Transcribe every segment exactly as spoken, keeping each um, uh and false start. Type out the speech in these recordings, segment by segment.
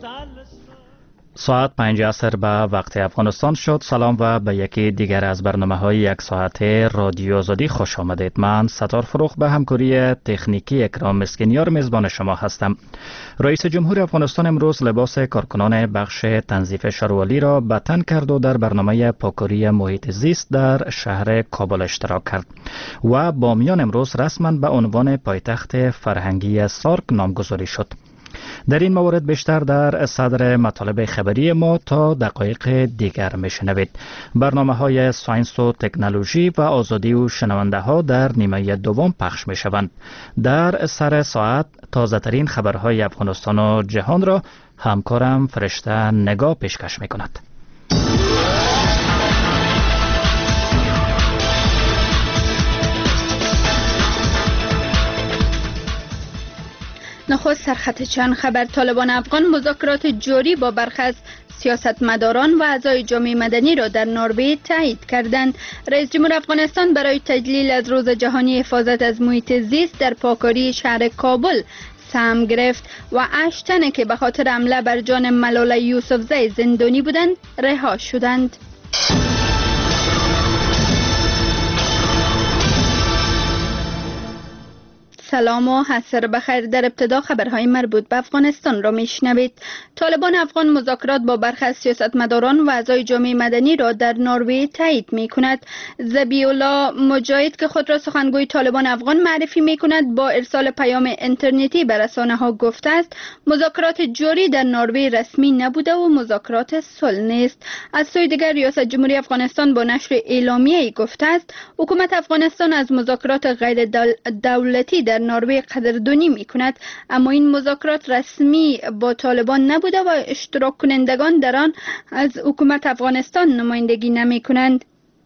ساعت پنج عصر به وقت افغانستان شد. سلام و به یکی دیگر از برنامه های یک ساعته رادیو آزادی خوش آمدید. من ستار فروخ به همکاری تکنیکی اکرام مسکینیار میزبان شما هستم. رئیس جمهور افغانستان امروز لباس کارکنان بخش تنظیف شاروالی را به تن کرد و در برنامه پاکاری محیط زیست در شهر کابل اشتراک کرد و بامیان امروز رسما به عنوان پایتخت فرهنگی سارک نامگذاری شد. در این موارد بیشتر در صدر مطالب خبری ما تا دقایق دیگر میشنوید. برنامه های ساینس و تکنولوژی و آزادی و شنونده ها در نیمه دوم پخش می شوند. در سر ساعت تازه ترین خبرهای افغانستان و جهان را همکارم فرشته نگاه پیشکش می کند. نخست سرخط چند خبر. طالبان افغان مذاکرات جاری با برخی از سیاستمداران و اعضای جامعه مدنی را در نروژ تایید کردند. رئیس جمهور افغانستان برای تجلیل از روز جهانی حفاظت از محیط زیست در پاکاری شهر کابل سهم گرفت و هشت تن که به خاطر حمله بر جان ملاله یوسفزی زندانی بودند رها شدند. سلام و عصر بخیر. در ابتدا خبرهای مربوط به افغانستان را میشنوید. طالبان افغان مذاکرات با برخی از سیاستمداران و اعضای جامعه مدنی را در نروژ تایید می کند. ذبیح الله مجاهد که خود را سخنگوی طالبان افغان معرفی می کند با ارسال پیام اینترنتی به رسانه ها گفته است مذاکرات جاری در نروژ رسمی نبوده و مذاکرات صلح نیست. از سوی دیگر ریاست جمهوری افغانستان با نشر اعلامیه‌ای گفته است حکومت افغانستان از مذاکرات غیر دولتی در نروژ قدردانی می کند، اما این مذاکرات رسمی با طالبان نبوده و اشتراک کنندگان در آن از حکومت افغانستان نمایندگی نمی کنند.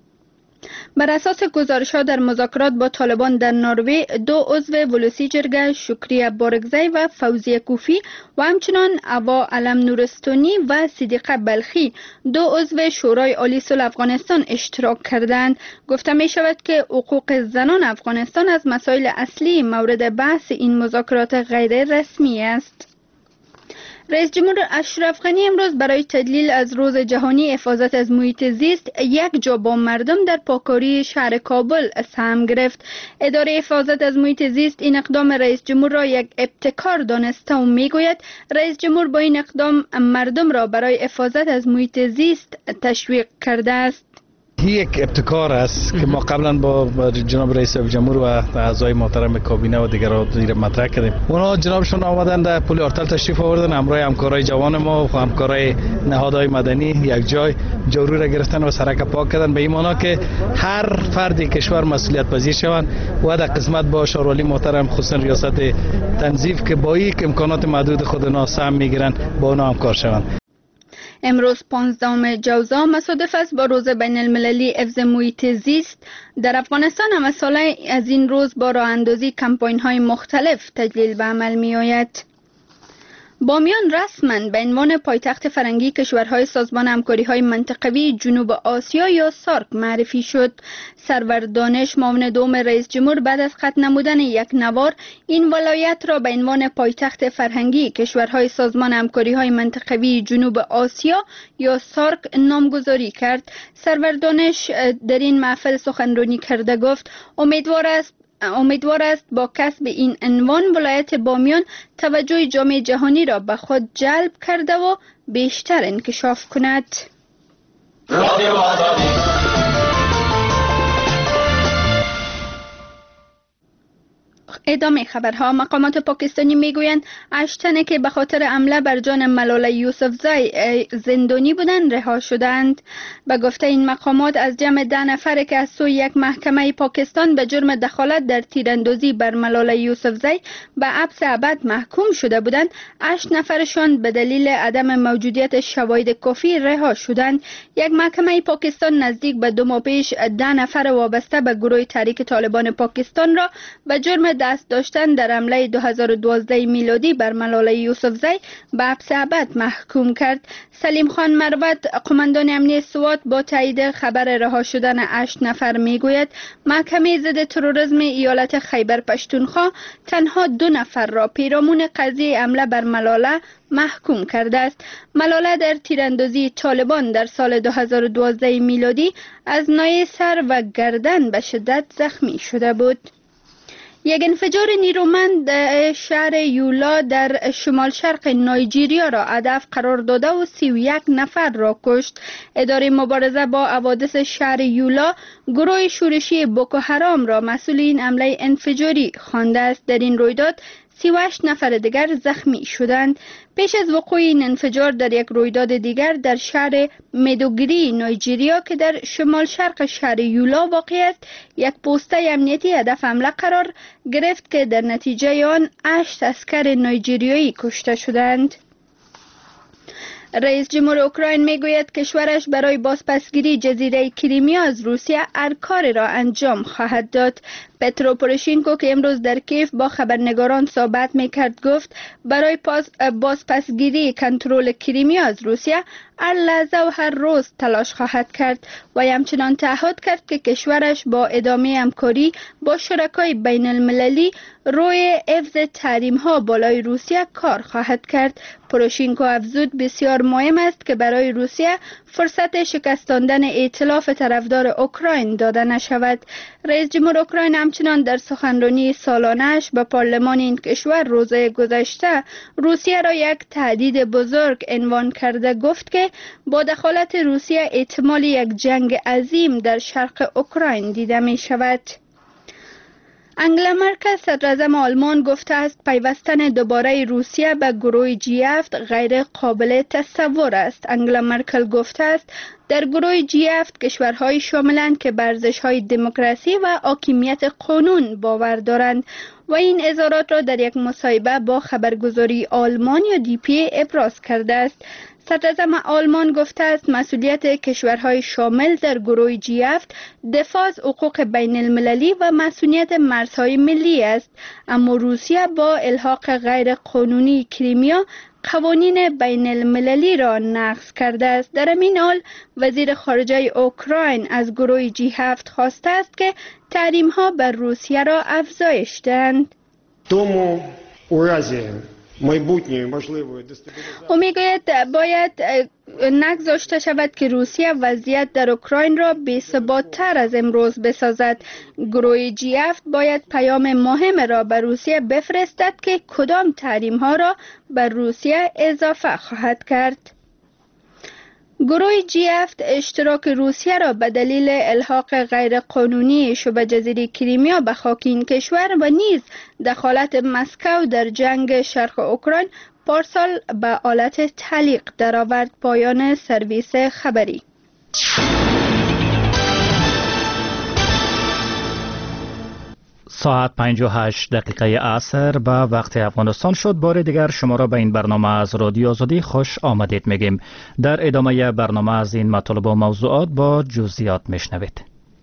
بر اساس گزارش‌ها در مذاکرات با طالبان در نروژ دو عضو ولوسی جرگه شکریه بارگزی و فوزیه کوفی و همچنان اوا علم نورستانی و صدیقه بلخی دو عضو شورای عالی صلح افغانستان اشتراک کردند. گفته می شود که حقوق زنان افغانستان از مسائل اصلی مورد بحث این مذاکرات غیر رسمی است. رئیس جمهور اشرف غنی امروز برای تدلیل از روز جهانی حفاظت از محیط زیست یک جا با مردم در پاکاری شهر کابل سهم گرفت. اداره حفاظت از محیط زیست این اقدام رئیس جمهور را یک ابتکار دانسته و میگوید رئیس جمهور با این اقدام مردم را برای حفاظت از محیط زیست تشویق کرده است. یک ابتکار است که ما قبلا با جناب رئیس جمهور و اعضای محترم کابینه و دیگر وزیر مطرح کردیم. اونا جنابشون آمدن در پل آرتل تشریف آوردن همراه همکارای جوان ما و همکارای نهادهای مدنی یک جای جارو را گرفتن و سرک پاک کردن به این معنا که هر فردی کشور مسئولیت پذیر شوند و در قسمت با شاروالی محترم خصوصا ریاست تنظیف که با یک امکانات محدود خود سهم میگیرن با اونا همکار شوند. امروز پانزدهم جوزا مصادف است با روز بین المللی حفظ محیط زیست. در افغانستان هم سال از این روز با راه اندازی کمپاین های مختلف تجلیل به عمل می آید. بامیان رسما به عنوان پایتخت فرهنگی کشورهای سازمان همکاری‌های منطقوی جنوب آسیا یا سارک معرفی شد. سرور دانش معاون دوم رئیس جمهور بعد از ختم نمودن یک نوار این ولایت را به عنوان پایتخت فرهنگی کشورهای سازمان همکاری‌های منطقوی جنوب آسیا یا سارک نامگذاری کرد. سرور دانش در این محفل سخنرانی کرده گفت امیدوار است امیدوار است با کسب این عنوان ولایت بامیان توجه جامعه جهانی را به خود جلب کرده و بیشتر انکشاف کند. ادامه خبرها. مقامات پاکستانی میگویند هشت تنه که به خاطر حمله بر جان ملاله یوسفزی زندانی بودند رها شدند. به گفته این مقامات از جمع ده نفر که از سوی یک محکمه پاکستان به جرم دخالت در تیراندازی بر ملاله یوسفزی به حبس ابد محکوم شده بودند، هشت نفرشان به دلیل عدم موجودیت شواهد کافی رها شدند. یک محکمه پاکستان نزدیک به دو ماه پیش ده نفر وابسته به گروه تحریک طالبان پاکستان را به جرم دست دست داشتن در حمله دو هزار و دوازده میلادی بر ملاله یوسفزی به حبس ابد محکوم کرد. سلیم خان مروت، قماندان امنیت سوات، با تایید خبر رها شدن هشت نفر میگوید محکمه ضد تروریسم ایالت خیبر پشتونخوا تنها دو نفر را پیرامون قضیه حمله بر ملاله محکوم کرده است. ملاله در تیراندازی طالبان در سال دو هزار و دوازده میلادی از ناحیه سر و گردن به شدت زخمی شده بود. یک انفجار نیرومند در شهر یولا در شمال شرق نایجیریا را هدف قرار داده و سی و یک نفر را کشت. اداره مبارزه با حوادث شهر یولا گروه شورشی بوکو حرام را مسئول این حمله انفجاری خوانده است. در این رویداد سی و هشت نفر دیگر زخمی شدند. پیش از وقوع این انفجار در یک رویداد دیگر در شهر میدوگری نایجیریا که در شمال شرق شهر یولا واقع است، یک پوسته امنیتی هدف حمله قرار گرفت که در نتیجه آن هشت عسکر نایجیریایی کشته شدند. رئیس جمهور اوکراین میگوید کشورش برای بازپسگیری جزیره کریمیا از روسیه هر کاری را انجام خواهد داد. پترو پوروشینکو که امروز در کیف با خبرنگاران صحبت میکرد گفت برای بازپسگیری کنترل کریمیا از روسیه هر لحظه و هر روز تلاش خواهد کرد و همچنان تعهد کرد که کشورش با ادامه همکاری با شرکای بین المللی روی حفظ تحریم ها بالای روسیه کار خواهد کرد. پوروشینکو افزود بسیار مهم است که برای روسیه فرصت شکستاندن ائتلاف طرفدار اوکراین داده نشود. رئیس جمهور اوکراین همچنان در سخنرانی سالانه‌اش به پارلمان این کشور روزه گذشته روسیه را یک تهدید بزرگ عنوان کرده گفت که با دخالت روسیه احتمال یک جنگ عظیم در شرق اوکراین دیده می شود. انگلا مرکل صدراعظم آلمان گفته است پیوستن دوباره روسیه به گروه جی هفت غیر قابل تصور است. انگلا مرکل گفته است در گروه جی هفت کشورهای شاملند که بر ارزش‌های دموکراسی و حاکمیت قانون باور دارند و این اظهارات را در یک مصاحبه با خبرگزاری آلمان یا دی پی ابراز کرده است. صدراعظم آلمان گفته است مسئولیت کشورهای شامل در گروه جی هفت دفاع از حقوق بین المللی و مسئولیت مرزهای ملی است، اما روسیه با الحاق غیر قانونی کریمیا قوانین بین المللی را نقض کرده است. در این حال وزیر خارجه اوکراین از گروه جی هفت خواسته است که تحریم ها بر روسیه را افزایش دهند. Тому у разі او میگوید باید نگذاشته شود که روسیه وضعیت در اوکراین را بی‌ثبات‌تر از امروز بسازد. گروه جی هفت باید پیام مهم را به روسیه بفرستد که کدام تحریم ها را بر روسیه اضافه خواهد کرد. گروه جی هفت اشتراک روسیه را به دلیل الحاق غیرقانونی شبه جزیره کریمیا به خاک این کشور و نیز دخالت مسکو در جنگ شرق اوکراین پارسال به حالت تعلیق درآورد. پایان سرویس خبری. ساعت پنج و هشت دقیقه عصر به وقت افغانستان شد. بار دیگر شما را به این برنامه از رادیو آزادی خوش آمدید میگیم. در ادامه برنامه از این مطالب و موضوعات با جزئیات میشنوید.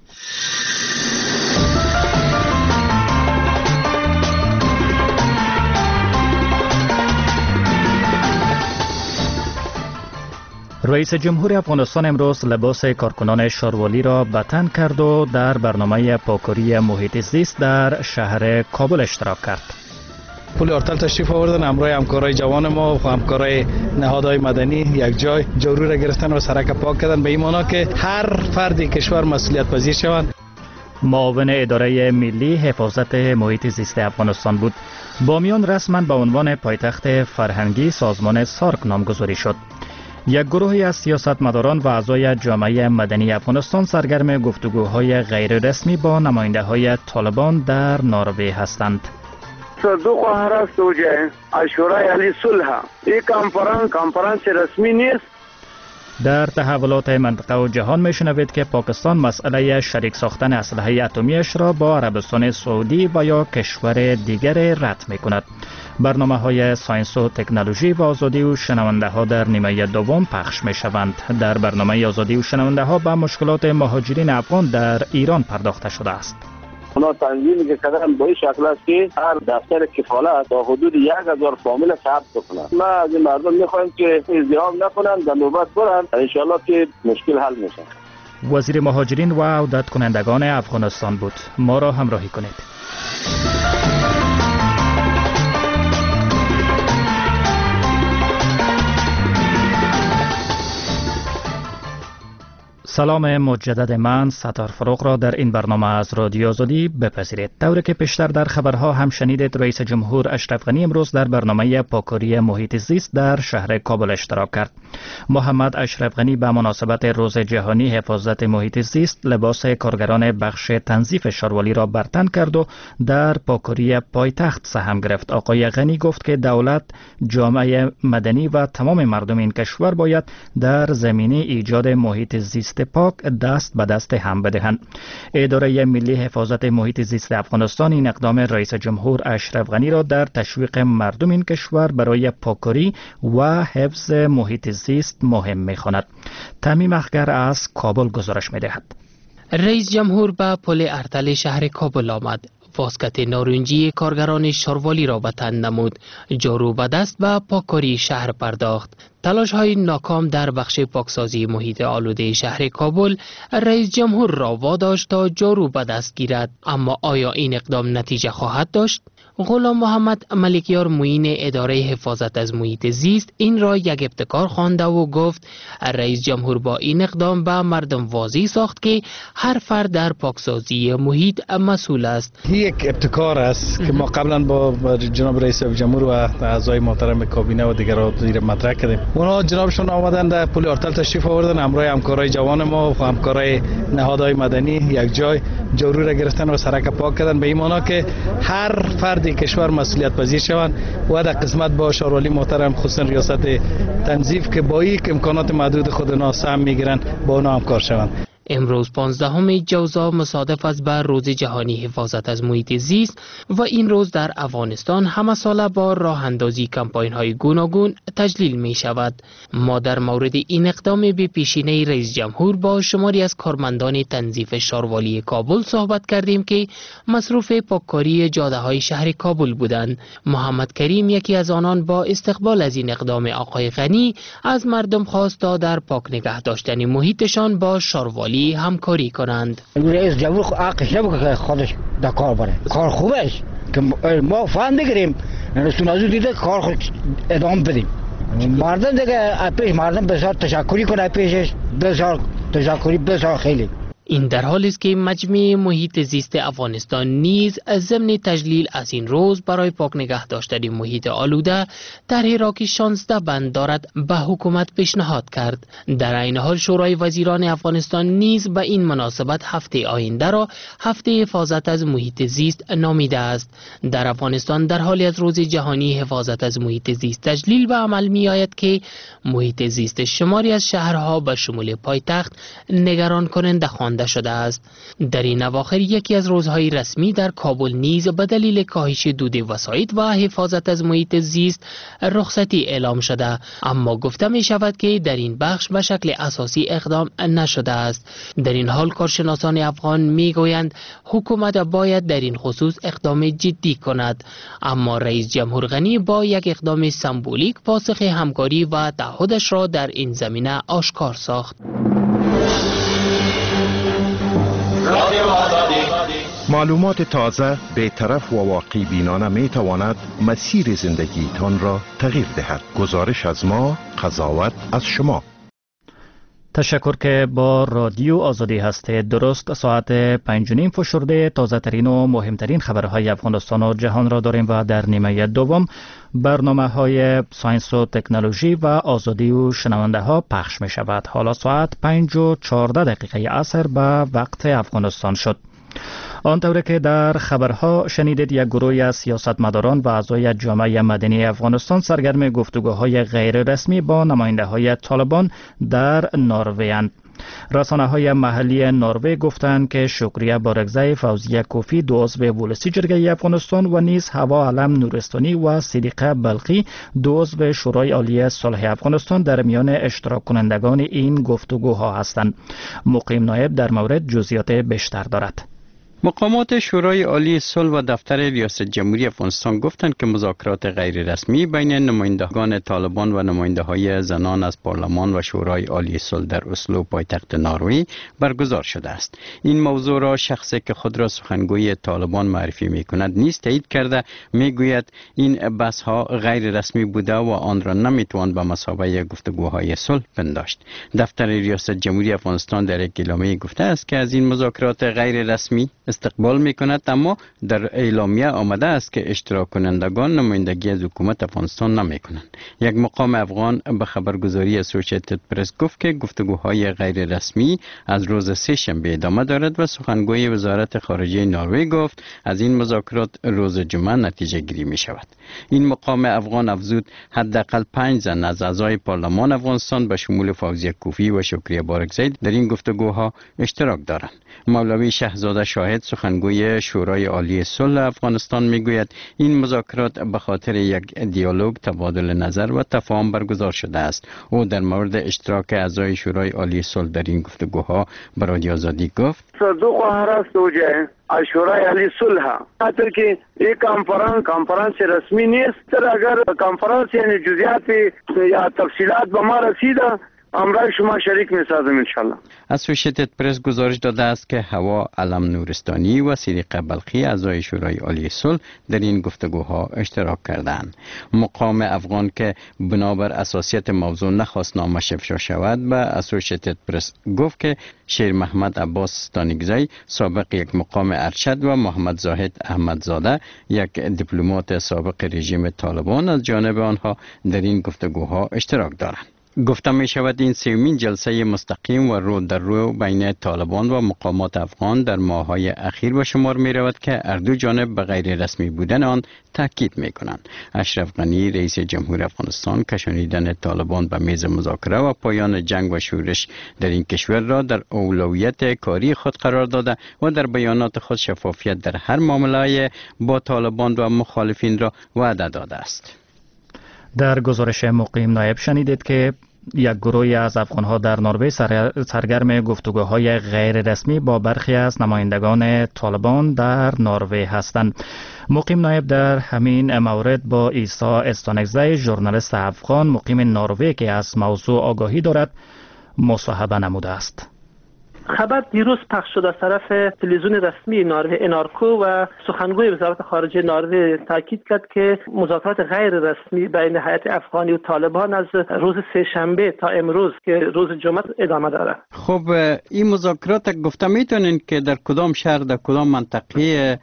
رئیس جمهور افغانستان امروز لباس کارکنان شاروالی را به تن کرد و در برنامه پاکاری محیط زیست در شهر کابل اشتراک کرد. پل آرتل تشریف آوردن، همراه همکارای جوان ما و همکارای نهادهای مدنی یک جای جارو را گرفتن و سرک پاک کردن، به این معنی که هر فردی کشور مسئولیت پذیر شوند. معاون اداره ملی حفاظت محیط زیست افغانستان بود. بامیان رسما به عنوان پایتخت فرهنگی سازمان سارک نامگذاری شد. یک گروهی از سیاستمداران و اعضای جامعه مدنی افغانستان سرگرم گفتگوهای غیر رسمی با نماینده های طالبان در نروژ هستند. صدوق و هرست وجه اشورای علی صلح این کنفرانس کنفرانس رسمی نیست. در تحولات منطقه و جهان میشنوید که پاکستان مسئله شریک ساختن اسلحه اتمیش را با عربستان سعودی و یا کشور دیگر رد میکند. برنامه های ساینس و تکنولوژی و آزادی و شنونده ها در نیمه دوم پخش می شوند. در برنامه آزادی و شنونده ها به مشکلات مهاجرین افغان در ایران پرداخته شده است. اونا تنظیمی که کردن با این شکل است که هر دفتر کفالت تا حدود یک هزار فامیل ثبت بکنن. ما از این مردم میخوایم که ازدحام نکنن، در نوبت برن، ان شاءالله که مشکل حل میشه. وزیر مهاجرین و عودت کنندگان افغانستان بود. ما را همراهی کنید. سلام مجدد، من ستار فروغ را در این برنامه از رادیو آزادی بپذیرید. طوری که پیشتر در خبرها هم شنیدید، رئیس جمهور اشرف غنی امروز در برنامه پاکاری محیط زیست در شهر کابل اشتراک کرد. محمد اشرف غنی به مناسبت روز جهانی حفاظت محیط زیست لباس کارگران بخش تنظیف شاروالی را بر تن کرد و در پاکاری پایتخت سهم گرفت. آقای غنی گفت که دولت، جامعه مدنی و تمام مردم این کشور باید در زمینه ایجاد محیط زیست پاک دست به دست هم بدهند. اداره ملی حفاظت محیط زیست افغانستان این اقدام رئیس جمهور اشرف غنی را در تشویق مردم این کشور برای پاکاری و حفظ محیط زیست مهم می‌خواند. تمیم اخگر از کابل گزارش می‌دهد. رئیس جمهور به پل ارتل شهر کابل آمد. واسکت نارنجی کارگران شاروالی را به تن نمود. جارو به دست به پاککاری شهر پرداخت. تلاش های ناکام در بخش پاکسازی محیط آلوده شهر کابل رئیس جمهور را واداشت تا جارو به دست گیرد. اما آیا این اقدام نتیجه خواهد داشت؟ غلام محمد ملکیار معین اداره حفاظت از محیط زیست این را یک ابتکار خوانده و گفت رئیس جمهور با این اقدام به مردم واضح ساخت که هر فرد در پاکسازی محیط مسئول است. یک ابتکار است که ما قبلا با جناب رئیس جمهور و اعضای محترم کابینه و دیگر وزیر مطرح کردیم. اونا جنابشون آمدن در پل ارتل تشریف آوردن، همراه همکارای جوان ما و همکارای نهادهای مدنی یک جای جارو را گرفتن و سرک پاک کردن، به این معنا که هر فرد کشور مسئولیت پذیر شوند و در قسمت با شاروالی محترم خصوصا ریاست تنظیف که با یک امکانات محدود خود اونا سهم میگیرن با اونا همکار شوند. امروز پانزدهم جوزا مصادف است بر روز جهانی حفاظت از محیط زیست و این روز در افغانستان همه ساله با راه اندازی کمپاین های گوناگون تجلیل می شود. ما در مورد این اقدام به پیشینه رئیس جمهور با شماری از کارمندان تنظیف شاروالی کابل صحبت کردیم که مصروف پاککاری جاده های شهر کابل بودند. محمد کریم یکی از آنان با استقبال از این اقدام آقای غنی از مردم خواست تا در پاک نگه داشتن محیطشان با شاروالی همکاری کنند. رئیس جمهور حقش نبود که خودش در کار بره. کار خوبه است که ما فهم بگیریم، رسول نازو دیده کار خود ادامه بدیم. مردم دیگه پیش مردم بسیار تشکری کنه، پیشش بسیار تشکری بسیار خیلی. این در حالی است که مجمع محیط زیست افغانستان نیز ضمن تجلیل از این روز برای پاک نگه داشتن محیط آلوده طرحی را که شانزده بند دارد به حکومت پیشنهاد کرد. در این حال شورای وزیران افغانستان نیز به این مناسبت هفته آینده را هفته حفاظت از محیط زیست نامیده است. در افغانستان در حالی از روز جهانی حفاظت از محیط زیست تجلیل به عمل می آید که محیط زیست شماری از شهرها به شمول پایتخت نگران کننده خوانده شده است. در این اواخر یکی از روزهای رسمی در کابل نیز به دلیل کاهش دود وسایط و حفاظت از محیط زیست رخصتی اعلام شده، اما گفته می شود که در این بخش به شکل اساسی اقدام نشده است. در این حال کارشناسان افغان می گویند حکومت باید در این خصوص اقدام جدی کند، اما رئیس جمهور غنی با یک اقدام سمبولیک پاسخ همکاری و تعهدش را در این زمینه آشکار ساخت. معلومات تازه، بی‌طرف و واقعی بینانه می تواند مسیر زندگی تان را تغییر دهد. گزارش از ما، قضاوت از شما. تشکر که با رادیو آزادی هستید. درست ساعت پنج و نیم فشرده تازه ترین و مهمترین خبرهای افغانستان و جهان را داریم و در نیمه دوم برنامه های ساینس و تکنولوژی و آزادی و شنونده ها پخش می شود. حالا ساعت پنج و چهارده دقیقه عصر به وقت افغانستان شد. آنطوری که در خبرها شنیدید، یک گروهی از سیاستمداران و اعضای جامعه مدنی افغانستان سرگرم گفتگوهای غیر رسمی با نماینده های طالبان در نروژ اند. رسانه های محلی نروژ گفتند که شکریه بارگزای، فوزیه کوفی دو عضو ولسی جرگه افغانستان و نیز هوا علم نورستانی و صدیقه بلخی دو عضو شورای عالی صلح افغانستان در میان اشتراک کنندگان این گفتگوها هستند. مقیم نایب در مورد جزئیات بیشتر دارد. مقامات شورای عالی صلح و دفتر ریاست جمهوری افغانستان گفتند که مذاکرات غیر رسمی بین نمایندگان طالبان و نماینده های زنان از پارلمان و شورای عالی صلح در اسلو پایتخت نروژ برگزار شده است. این موضوع را شخصی که خود را سخنگوی طالبان معرفی می کند نیز تایید کرده می گوید این بحث ها غیر رسمی بوده و آن را نمی توان به مثابه گفتگوهای صلح پنداشت. دفتر ریاست جمهوری افغانستان در یک اعلامیه گفته است که از این مذاکرات غیر رسمی استقبال می کند، اما در اعلامیه آمده است که اشتراک کنندگان نمایندگی از حکومت افغانستان نمی کنند. یک مقام افغان به خبرگزاری اسوسییتد پرس گفت که گفتگوهای غیر رسمی از روز سه شنبه ادامه دارد و سخنگوی وزارت خارجه نروژ گفت از این مذاکرات روز جمعه نتیجه گیری می شود. این مقام افغان افزود حداقل پنج زن از اعضای پارلمان افغانستان به شمول فوزیه کوفی و شکریه بارکزی در این گفتگوها اشتراک دارند. مولوی شهزاده شاهد سخنگوی شورای عالی صلح افغانستان میگوید این مذاکرات به خاطر یک دیالوگ، تبادل نظر و تفاهم برگزار شده است. او در مورد اشتراک اعضای شورای عالی صلح در این گفتگوها به رادیو آزادی گفت: दो को हरास हो जाए शूरा अली सुलह खातिर कि ये कॉन्फ्रेंस कॉन्फ्रेंस रस्मी नहीं है। अगर कॉन्फ्रेंस यानी जुजियात या तफसीलात बमा रसीदा امرای شما شریک می‌سازم انشالله. اسوسییتد پرس گزارش داده است که هوا علم نورستانی و صدیقه بلخی اعضای شورای عالی صلح در این گفتگوها اشتراک کردند. مقام افغان که بنابر اساسیت موضوع نخواست نامش افشا شود به اسوسییتد پرس گفت که شیر محمد عباس ستانگزی سابق یک مقام ارشد و محمد زاهد احمدزاده یک دیپلمات سابق رژیم طالبان از جانب آنها در این گفتگوها اشتراک دارند. گفته می شود این سومین جلسه مستقیم و رو در رو بین طالبان و مقامات افغان در ماه‌های اخیر به شمار می رود که هر دو جانب به غیر رسمی بودن آن تاکید می کنند. اشرف غنی رئیس جمهور افغانستان کشانیدن طالبان به میز مذاکره و پایان جنگ و شورش در این کشور را در اولویت کاری خود قرار داده و در بیانات خود شفافیت در هر معامله با طالبان و مخالفین را وعده داده است. در گزارش مقیم نایب شنیدید که یک گروهی از افغانها در نروژ سرگرم گفتگوهای غیر رسمی با برخی از نمایندگان طالبان در نروژ هستند. مقیم نایب در همین مورد با عیسی استانگزی ژورنالیست افغان مقیم نروژ که از موضوع آگاهی دارد مصاحبه نموده است. خبر دیروز پخش شد از طرف تلویزیون رسمی نروژ انارکو و سخنگوی وزارت خارجه نروژ تاکید کرد که مذاکرات غیر رسمی بین هیئت افغانی و طالبان از روز سه شنبه تا امروز که روز جمعه ادامه دارد. خب این مذاکرات گفته میتونین که در کدام شهر در کدام منطقه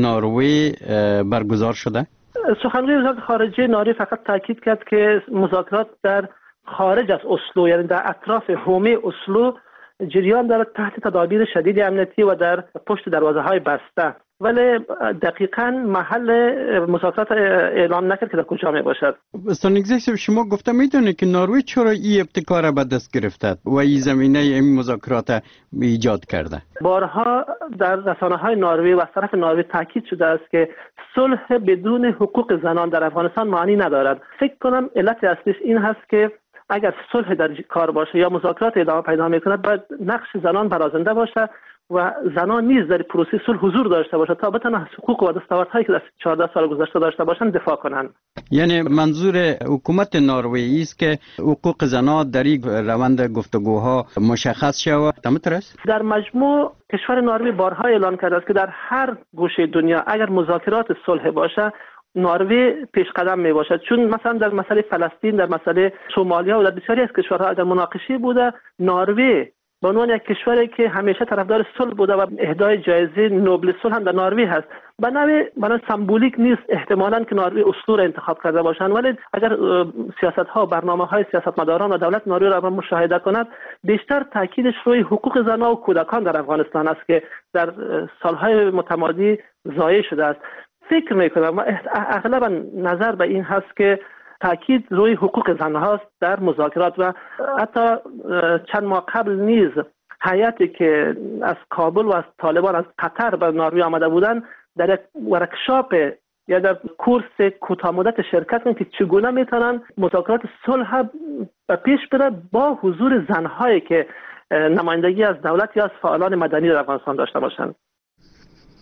نروژ برگزار شده؟ سخنگوی وزارت خارجه نروژ فقط تاکید کرد که مذاکرات در خارج از اسلو یعنی در اطراف حومه اسلو جریان دارد تحت تدابیر شدید امنیتی و در پشت دروازه های بسته، ولی دقیقاً محل مذاکرات اعلام نکرد که در کجا می باشد. استانگزی شما گفته میدونید که نروژ چرا این ابتکار به دست گرفته و این زمینه این مذاکرات ایجاد کرده؟ بارها در رسانه های نروژ و از طرف نروژ تاکید شده است که صلح بدون حقوق زنان در افغانستان معنی ندارد. فکر کنم علت اصلیش این هست که اگر صلح در کار باشه یا مذاکرات ادامه پیدا میکند باید نقش زنان برازنده باشه و زنان نیز در پروسه صلح حضور داشته باشه تا بتونن حقوق و دستاوردهایی که در چهارده سال گذشته داشته باشن دفاع کنند. یعنی منظور حکومت نروژ است که حقوق زنان در این روند گفتگوها مشخص شود. همینطور است؟ در مجموع کشور نروژ بارها اعلام کرده است که در هر گوشه دنیا اگر مذاکرات صلح باشه نروژ پیش قدم می باشد، چون مثلا در مسئله فلسطین، در مسئله سومالیا و در بسیاری از کشورها در مناقشه بوده نروژ به عنوان یک کشوری که همیشه طرفدار صلح بوده و اهدای جایزه نوبل صلح هم در نروژ هست. به نوع برای سمبولیک نیست احتمالاً که نروژ اسلو را انتخاب کرده باشند، ولی اگر سیاست ها و برنامه های سیاستمداران و دولت نروژ را مشاهده کند بیشتر تاکیدش روی حقوق زنان و کودکان در افغانستان است که در سالهای متمادی ضایع شده است. فکر میکنم و اغلبا نظر به این هست که تاکید روی حقوق زن هاست در مذاکرات و حتی چند ماه قبل نیز هیئتی که از کابل و از طالبان از قطر به نروژ آمده بودند در یک ورکشاپ یا در کورس کوتاه مدت شرکت کردند که چگونه میتونن مذاکرات صلح به پیش بره با حضور زنهایی که نمایندگی از دولت یا از فعالان مدنی در افغانستان داشته باشند.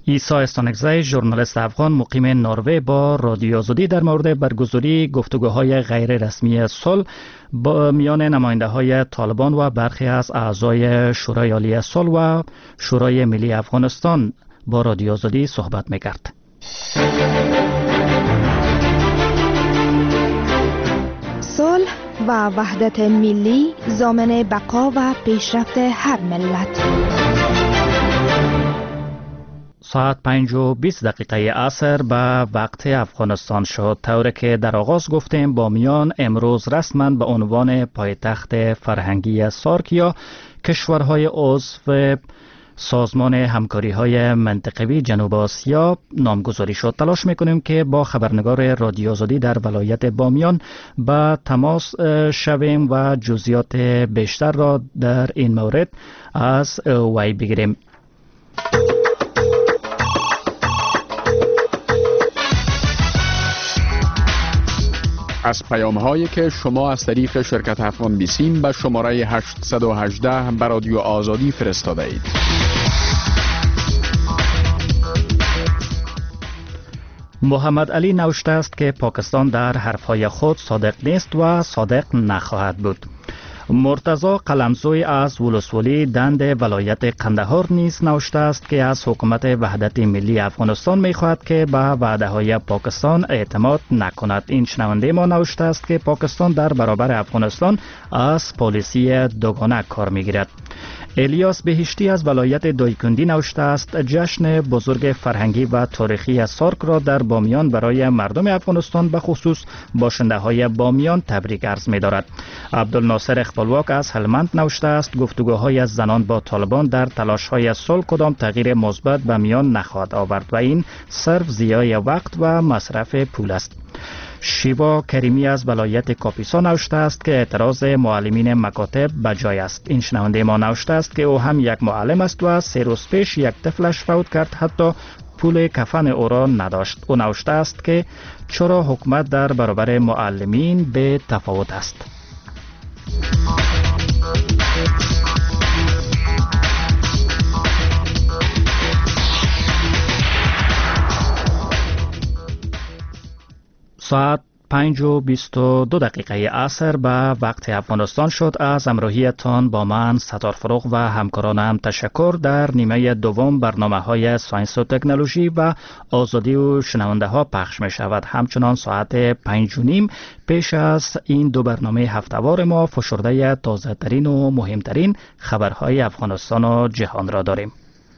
عیسی استانکزی ژورنالیست افغان مقیم نروژ با رادیو آزادی در مورد برگزاری گفتگوهای غیر رسمی صلح با میان نماینده های طالبان و برخی از اعضای شورای عالی صلح و شورای ملی افغانستان با رادیو آزادی صحبت میکرد. صلح و وحدت ملی ضامن بقا و پیشرفت هر ملت. ساعت پنج و بیست دقیقه عصر به وقت افغانستان شد، طوری که در آغاز گفتیم بامیان امروز رسما به عنوان پایتخت فرهنگی سارک یا کشورهای عضو سازمان همکاری های منطقوی جنوب آسیا نامگذاری شد. تلاش میکنیم که با خبرنگار رادیو آزادی در ولایت بامیان به تماس شویم و جزئیات بیشتر را در این مورد از وی بگیریم. از پیام هایی که شما از طریق شرکت افغان بیسیم به شماره هشتصد و هجده به رادیو آزادی فرستاده اید. محمد علی نوشته است که پاکستان در حرفهای خود صادق نیست و صادق نخواهد بود. مرتضی قلمزوی از ولسوالی دند ولایت قندهار نیز نوشته است که از حکومت وحدت ملی افغانستان می‌خواهد که به وعده‌های پاکستان اعتماد نکند. این شنونده ما نوشته است که پاکستان در برابر افغانستان از پالیسی دوگانه کار می‌گیرد. الیاس بهشتی از ولایت دایکندی نوشته است جشن بزرگ فرهنگی و تاریخی سارک را در بامیان برای مردم افغانستان به خصوص باشنده های بامیان تبریک عرض می دارد. عبدالناصر اخبالواک از هلمند نوشته است گفتگوهای زنان با طالبان در تلاش های صلح کدام تغییر مثبت به میان نخواهد آورد و این صرف ضیاع وقت و مصرف پول است. شیوا کریمی از ولایت کاپیسا نوشته است که اعتراض معلمین مکاتب بجای است. این شنونده ما نوشته است که او هم یک معلم است و سه روز پیش یک طفلش فوت کرد، حتی پول کفن او را نداشت. او نوشته است که چرا حکومت در برابر معلمین به تفاوت است. ساعت پنج و بیست و دو دقیقه عصر به وقت افغانستان شد. از همراهیتان با من ستار فروغ و همکارانم تشکر. در نیمه دوم برنامه های ساینس و تکنولوژی و آزادی و شنونده ها پخش می شود. همچنان ساعت پنج و نیم پیش از این دو برنامه هفته‌وار ما فشرده تازه ترین و مهمترین خبرهای افغانستان و جهان را داریم.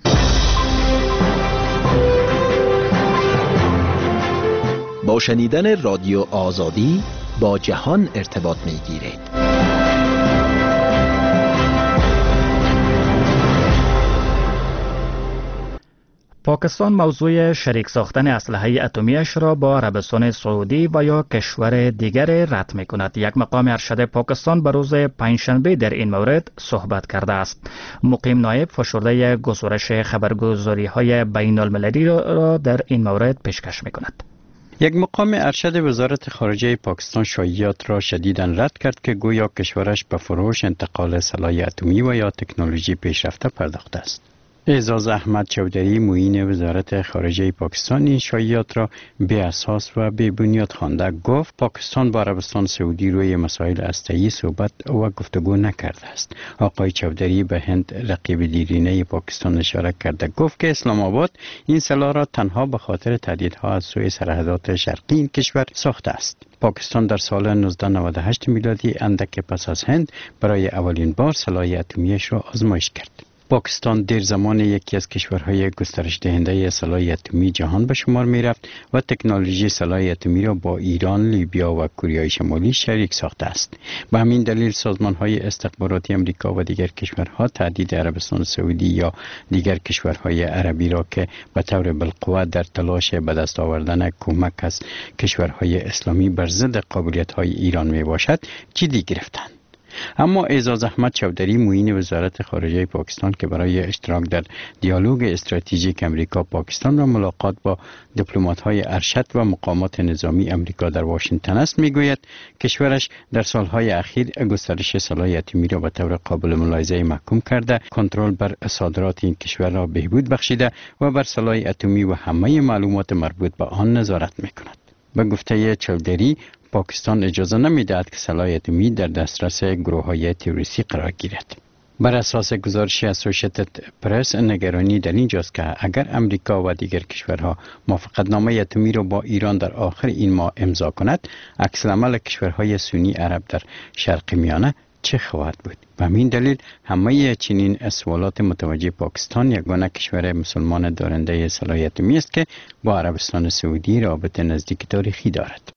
با شنیدن رادیو آزادی با جهان ارتباط می گیرید. پاکستان موضوع شریک ساختن اسلحه اتمیش را با عربستان سعودی و یا کشور دیگر رد می کند. یک مقام ارشد پاکستان به روز پنجشنبه در این مورد صحبت کرده است. مقیم نایب فشرده گزارش خبرگزاری های بین المللی را در این مورد پیشکش می کند. یک مقام ارشد وزارت خارجه پاکستان شایعات را شدیداً رد کرد که گویا کشورش به فروش انتقال سلاح اتمی و یا تکنولوژی پیشرفته پرداخته است. اعزاز احمد چودری معین وزارت خارجه پاکستان این شایعات را بی اساس و بی بنیاد خوانده. گفت پاکستان با عربستان سعودی روی مسائل هسته‌ای صحبت و گفتگو نکرده است. آقای چودری به هند رقیب دیرینه پاکستان اشاره کرده. گفت که اسلام آباد این سلاح را تنها به خاطر تهدیدها از سوی سرحدات شرقی این کشور ساخته است. پاکستان در سال نوزده نود و هشت میلادی اندک پس از هند برای اولین بار سلاح اتمیش را آزمایش کرد. پاکستان در زمان یکی از کشورهای گسترش دهنده سلاح اتمی جهان به شمار می رفت و تکنولوژی سلاح اتمی را با ایران، لیبیا و کره شمالی شریک ساخته است. به همین دلیل سازمان‌های استخباراتی امریکا و دیگر کشورها تهدید عربستان سعودی یا دیگر کشورهای عربی را که به طور بالقوه در تلاش به دست آوردن کمک از کشورهای اسلامی بر ضد قابلیت‌های ایران می باشد جدی گرفتند. اما اعزاز احمد چودری معین وزارت خارجه پاکستان که برای اشتراک در دیالوگ استراتژیک امریکا پاکستان و ملاقات با دیپلمات‌های ارشد و مقامات نظامی امریکا در واشنگتن است میگوید کشورش در سالهای اخیر گسترش سلاح اتمی را به طور قابل ملاحظه محکوم کرده، کنترل بر صادرات این کشور را بهبود بخشیده و بر سلاح اتمی و همه معلومات مربوط به آن نظارت میکند. به گفته چودری پاکستان اجازه نمیدهد که سلاح اتمی در دسترس گروه‌های تروریستی قرار گیرد. بر اساس گزارش اسوسییتد پرس نگرانی در اینجاست که اگر امریکا و دیگر کشورها موافقتنامه اتمی را با ایران در آخر این ماه امضا کند، عکس العمل کشورهای سنی عرب در شرق میانه چه خواهد بود؟ به همین دلیل همه چنین سوالات متوجه پاکستان یگانه کشور مسلمان دارنده سلاح اتمی است که با عربستان سعودی رابطه نزدیک تاریخی دارد.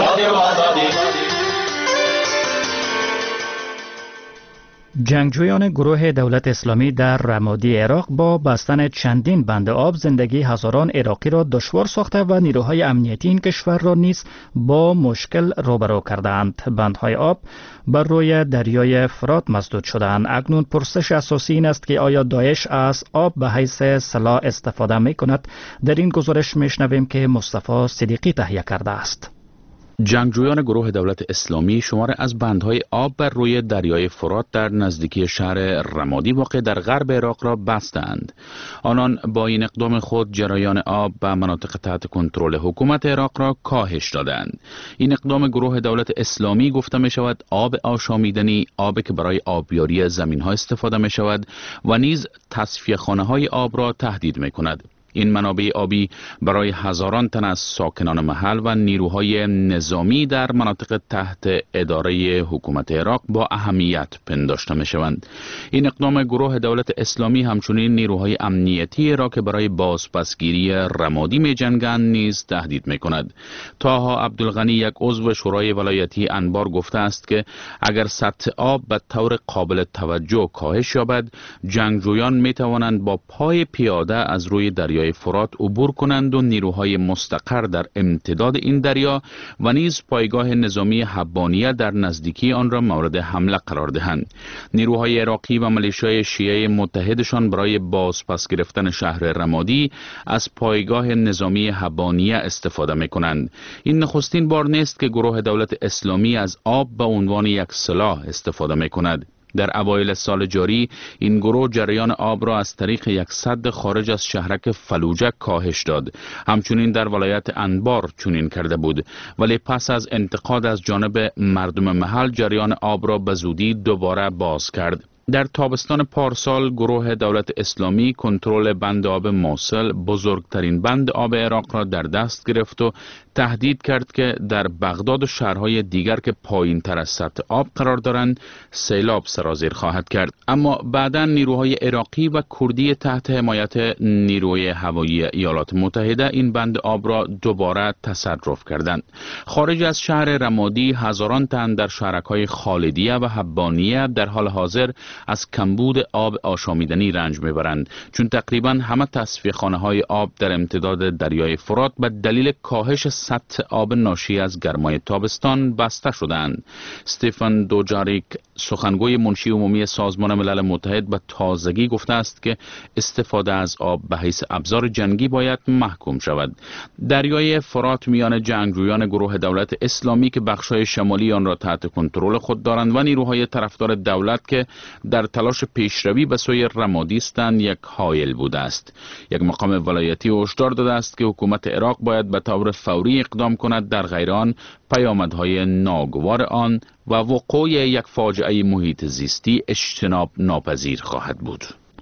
جنگجویان گروه دولت اسلامی در رمادی عراق با بستن چندین بند آب زندگی هزاران عراقی را دشوار ساخته و نیروهای امنیتی این کشور را نیز با مشکل روبرو کردند. بندهای آب بر روی دریای فرات مسدود شدند. اکنون پرسش اساسی این است که آیا داعش از آب به حیث سلاح استفاده می کند؟ در این گزارش میشنویم که مصطفی صدیقی تهیه کرده است. جنگجویان گروه دولت اسلامی شمار از بندهای آب بر روی دریای فرات در نزدیکی شهر رمادی واقع در غرب عراق را بستند. آنان با این اقدام خود جریان آب به مناطق تحت کنترل حکومت عراق را کاهش دادند. این اقدام گروه دولت اسلامی گفته می شود آب آشامیدنی، آب که برای آبیاری زمین ها استفاده می شود و نیز تصفیه خانه های آب را تهدید می کند. این منابع آبی برای هزاران تن از ساکنان محل و نیروهای نظامی در مناطق تحت اداره حکومت عراق با اهمیت پنداشته می شوند. این اقدام گروه دولت اسلامی همچنین نیروهای امنیتی را که برای بازپسگیری رمادی می جنگند نیز تهدید می کند. طاها عبدالغنی یک عضو شورای ولایتی انبار گفته است که اگر سطح آب به طور قابل توجه کاهش یابد، جنگجویان می توانند با پای پیاده از روی دریای فرات عبور کنند و نیروهای مستقر در امتداد این دریا و نیز پایگاه نظامی حبانیه در نزدیکی آن را مورد حمله قرار دهند. نیروهای عراقی و ملیشیای شیعه متحدشان برای بازپس گرفتن شهر رمادی از پایگاه نظامی حبانیه استفاده می کنند. این نخستین بار نیست که گروه دولت اسلامی از آب به عنوان یک سلاح استفاده می کند. در اوایل سال جاری این گروه جریان آب را از طریق یک سد خارج از شهرک فلوجه کاهش داد. همچنین در ولایت انبار چنین کرده بود، ولی پس از انتقاد از جانب مردم محل جریان آب را به زودی دوباره باز کرد. در تابستان پارسال گروه دولت اسلامی کنترل بند آب موصل، بزرگترین بند آب عراق را در دست گرفت و تهدید کرد که در بغداد و شهرهای دیگر که پایین تر از سطح آب قرار دارند سیلاب سرازیر خواهد کرد. اما بعداً نیروهای عراقی و کردی تحت حمایت نیروی هوایی ایالات متحده این بند آب را دوباره تصرف کردند. خارج از شهر رمادی هزاران تن در شهرک‌های خالدیه و حبانیه در حال حاضر از کمبود آب آشامیدنی رنج میبرند، چون تقریبا همه تصفیه خانه های آب در امتداد دریای فرات به دلیل کاهش سطح آب ناشی از گرمای تابستان بسته شدند. استیفن دوجاریک سخنگوی منشی عمومی سازمان ملل متحد به تازگی گفته است که استفاده از آب به حیث ابزار جنگی باید محکوم شود. دریای فرات میان جنگجویان گروه دولت اسلامی که بخش‌های شمالی آن را تحت کنترل خود دارند و نیروهای طرفدار دولت که در تلاش پیشروی به سوی رمادی هستند یک حائل بوده است. یک مقام ولایتی هشدار داده است که حکومت عراق باید به طور فوری اقدام کند، در غیر آن پیامدهای ناگوار آن و وقوع یک فاجعه محیط زیستی اجتناب ناپذیر خواهد بود.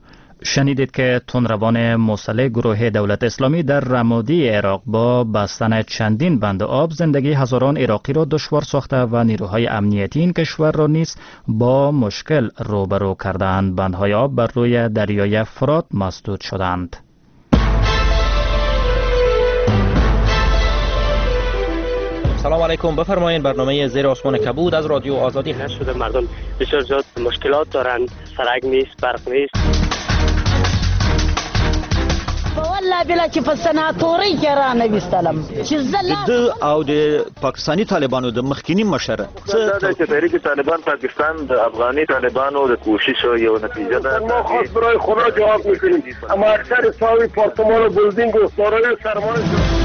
شنیدید که تندروان مسلح گروه دولت اسلامی در رمادی عراق با بستن چندین بند آب زندگی هزاران عراقی را دشوار ساخته و نیروهای امنیتی این کشور را نیز با مشکل روبرو کردند. بندهای آب بر روی دریای فرات مسدود شدند. سلام علیکم، بفرمایید. برنامه زیر آسمان کبود از رادیو آزادی هست. شده مردم بسیار زیاد مشکلات دارند، سرک نیست، برق نیست. با والله بلا چې په سناتوري کې را نویستلم چې زه او د پاکستانی طالبانو د مخکینی مشر څه د تحریک طالبان پاکستان د افغاني طالبانو د کوشش یو نتیجه ده. ما خاص برای خدا جواب میکنیم. اما اکثر ساوی پارتمان و بلدینگ و سارای سرمایه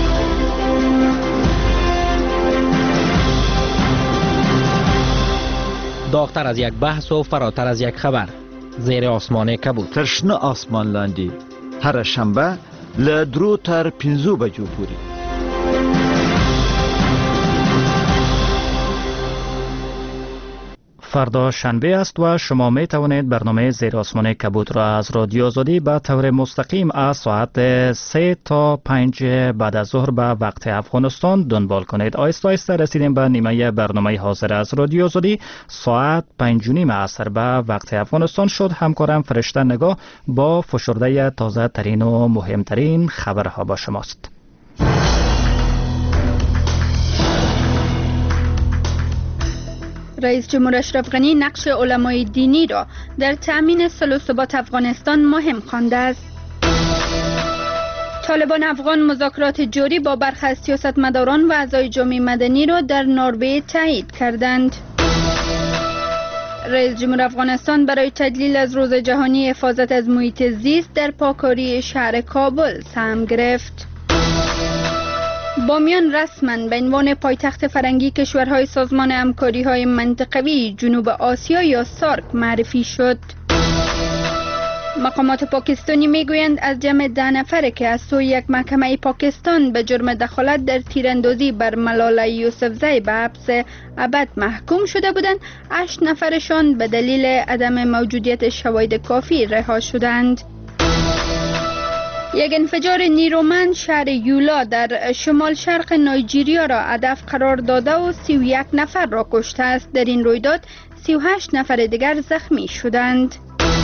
داغتر از یک بحث و فراتر از یک خبر، زیر آسمان کبود. ترشنه آسمان لاندی هر شنبه له درو تر پنځو بجو پورې. فردا شنبه است و شما می توانید برنامه زیر آسمان کبود را از رادیو آزادی به طور مستقیم از ساعت سه تا پنج بعد از ظهر به وقت افغانستان دنبال کنید. آیسته آیسته رسیدیم به نیمه برنامه حاضر از رادیو آزادی. ساعت پنج و نیم عصر به وقت افغانستان شد. همکارم فرشته نگاه با فشرده تازه ترین و مهمترین خبرها با شماست. رئیس جمهور اشرف غنی نقش علمای دینی را در تأمین صلح و ثبات افغانستان مهم خوانده است. طالبان افغان مذاکرات جوری با برخی از سیاستمداران و اعضای جامعه مدنی را در نروژ تایید کردند. رئیس جمهور افغانستان برای تدلیل از روز جهانی حفاظت از محیط زیست در پاکاری شهر کابل سهم گرفت. بامیان رسما به عنوان پایتخت فرنگی کشورهای سازمان همکاری‌های منطقوی جنوب آسیا یا سارک معرفی شد. مقامات پاکستانی میگویند از جمع ده نفره که از سوی یک محکمه پاکستان به جرم دخالت در تیراندازی بر ملاله یوسفزئی به حبس ابد محکوم شده بودند، هشت نفرشان به دلیل عدم موجودیت شواهد کافی رها شدند. یک انفجار نیرومند شهر یولا در شمال شرق نایجیریا را هدف قرار داده و سی و یک نفر را کشته است. در این رویداد سی و هشت نفر دیگر زخمی شدند.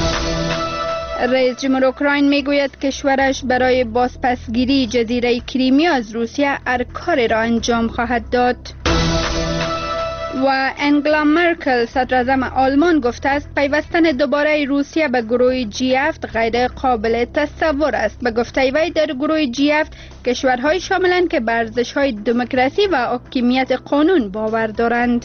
رئیس جمهور اوکراین میگوید کشورش برای بازپسگیری جزیره کریمیا از روسیه هر کاری را انجام خواهد داد. و انگلا مرکل صدراعظم آلمان گفته است پیوستن دوباره روسیه به گروه جی هفت غیر قابل تصور است. به گفته وی در گروه جی هفت کشورهای شاملند که به ارزش‌های دموکراسی و حاکمیت قانون باور دارند.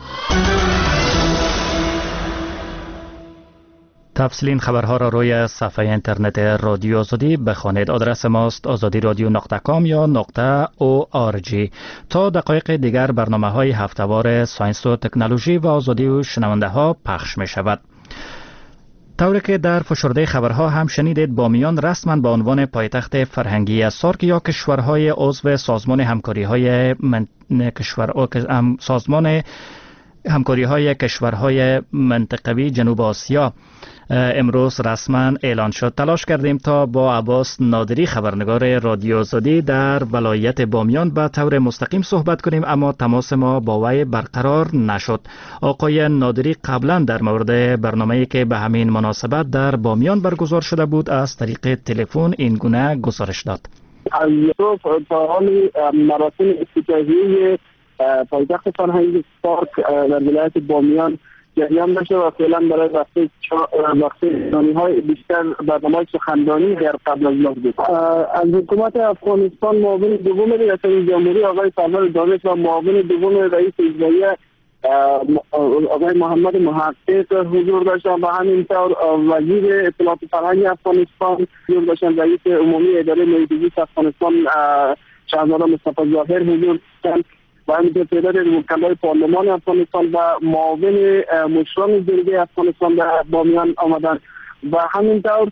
تفصیل این خبرها را روی صفحه اینترنت رادیو آزادی بخوانید. آدرس ماست آزادی رادیو نقطه کام یا نقطه او آر جی. تا دقایق دیگر برنامه های هفتهوار ساینس و تکنولوژی و آزادی و شنونده ها پخش می شود. طوری که در فشرده خبرها هم شنیدید، بامیان رسما به عنوان پایتخت فرهنگی سارک یا کشورهای عضو سازمان همکاری های من... کشور سازمان همکاری های کشورهای منطقوی جنوب آسیا امروز رسما اعلان شد. تلاش کردیم تا با عباس نادری خبرنگار رادیو آزادی در ولایت بامیان به طور مستقیم صحبت کنیم، اما تماس ما با وی برقرار نشد. آقای نادری قبلا در مورد برنامه‌ای که به همین مناسبت در بامیان برگزار شده بود از طریق تلفن این گونه گزارش داد. از تا حال مراسم افتتاحیه پایتخت فرهنگی سارک در ولایت بامیان جریان داشته و فعلا برای وقتی وقتی های بیشتر برنامه سخنرانی در قبل از لاغ بود. از حکومت افغانستان معاون دوم ریاست جمهوری آقای سرور دانش و معاون دوم رئیس اجرایی آقای محمد محقق حضور داشتن و همینطور وزیر اطلاعات فرهنگی افغانستان حضور داشتن، رئیس عمومی اداره محیط زیست افغانستان شهزاده مصطفی ظاهر حضور داشتن و همینطور تعداد وکلای پارلمان افغانستان و معاون مشران جرگه افغانستان در بامیان آمدند و همینطور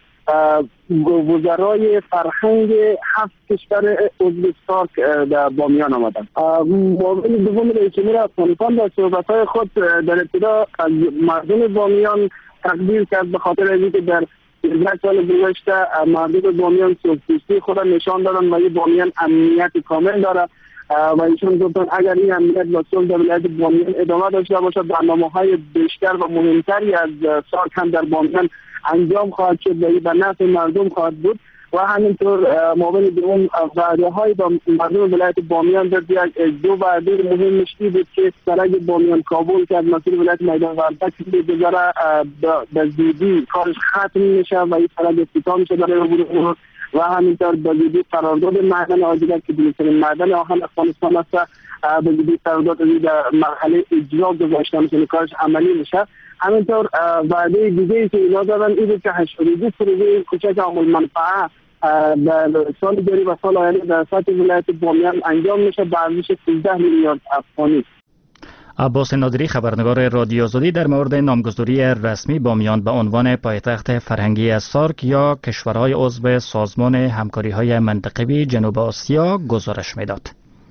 وزرای فرهنگ هفت کشور عضو سارک در بامیان آمدند. معاون دوم رئیس جمهور افغانستان در صحبت‌های خود در ابتدا از مردم بامیان تقدیر کرد به خاطر اینکه در یک سال گذشته مردم بامیان سوسیستی خود نشان دادن و این بامیان امنیت کامل داره و ایشون گفتن اگر این امنیت و صلح در ولایت بامیان ادامه داشته باشد برنامه‌های بیشتر و مهمتری از سارک هم در بامیان انجام خواهد شد و به نفع مردم خواهد بود و همینطور معاون دوم وعده‌های با مردم ولایت بامیان در یک دو وعده مهم مشتی بود که سرای بامیان کابل که از مسیر ولایت میدان وردک بگذره به زودی کارش ختم میشه و این سرای افتتاح میشه برای عبور و همینطور به وجود قرارداد معدن آجیلک که بزرگترین معدن آهن افغانستان است به وجود قرارداد در مرحله اجرا گذاشته میشه، کارش عملی میشه. همینطور وعده دیگه‌ای که اینا دادن اینه که هشتاد و دو پروژه کوچک عامل منفعه در سال جاری و سال آینده در سطح ولایت بامیان انجام میشه به ارزش سیزده میلیارد افغانی. عباس نادری، خبرنگار رادیو آزادی، در مورد نامگذاری رسمی بامیان به عنوان پایتخت فرهنگی سارک یا کشورهای عضو سازمان همکاری‌های منطقوی جنوب آسیا گزارش میداد.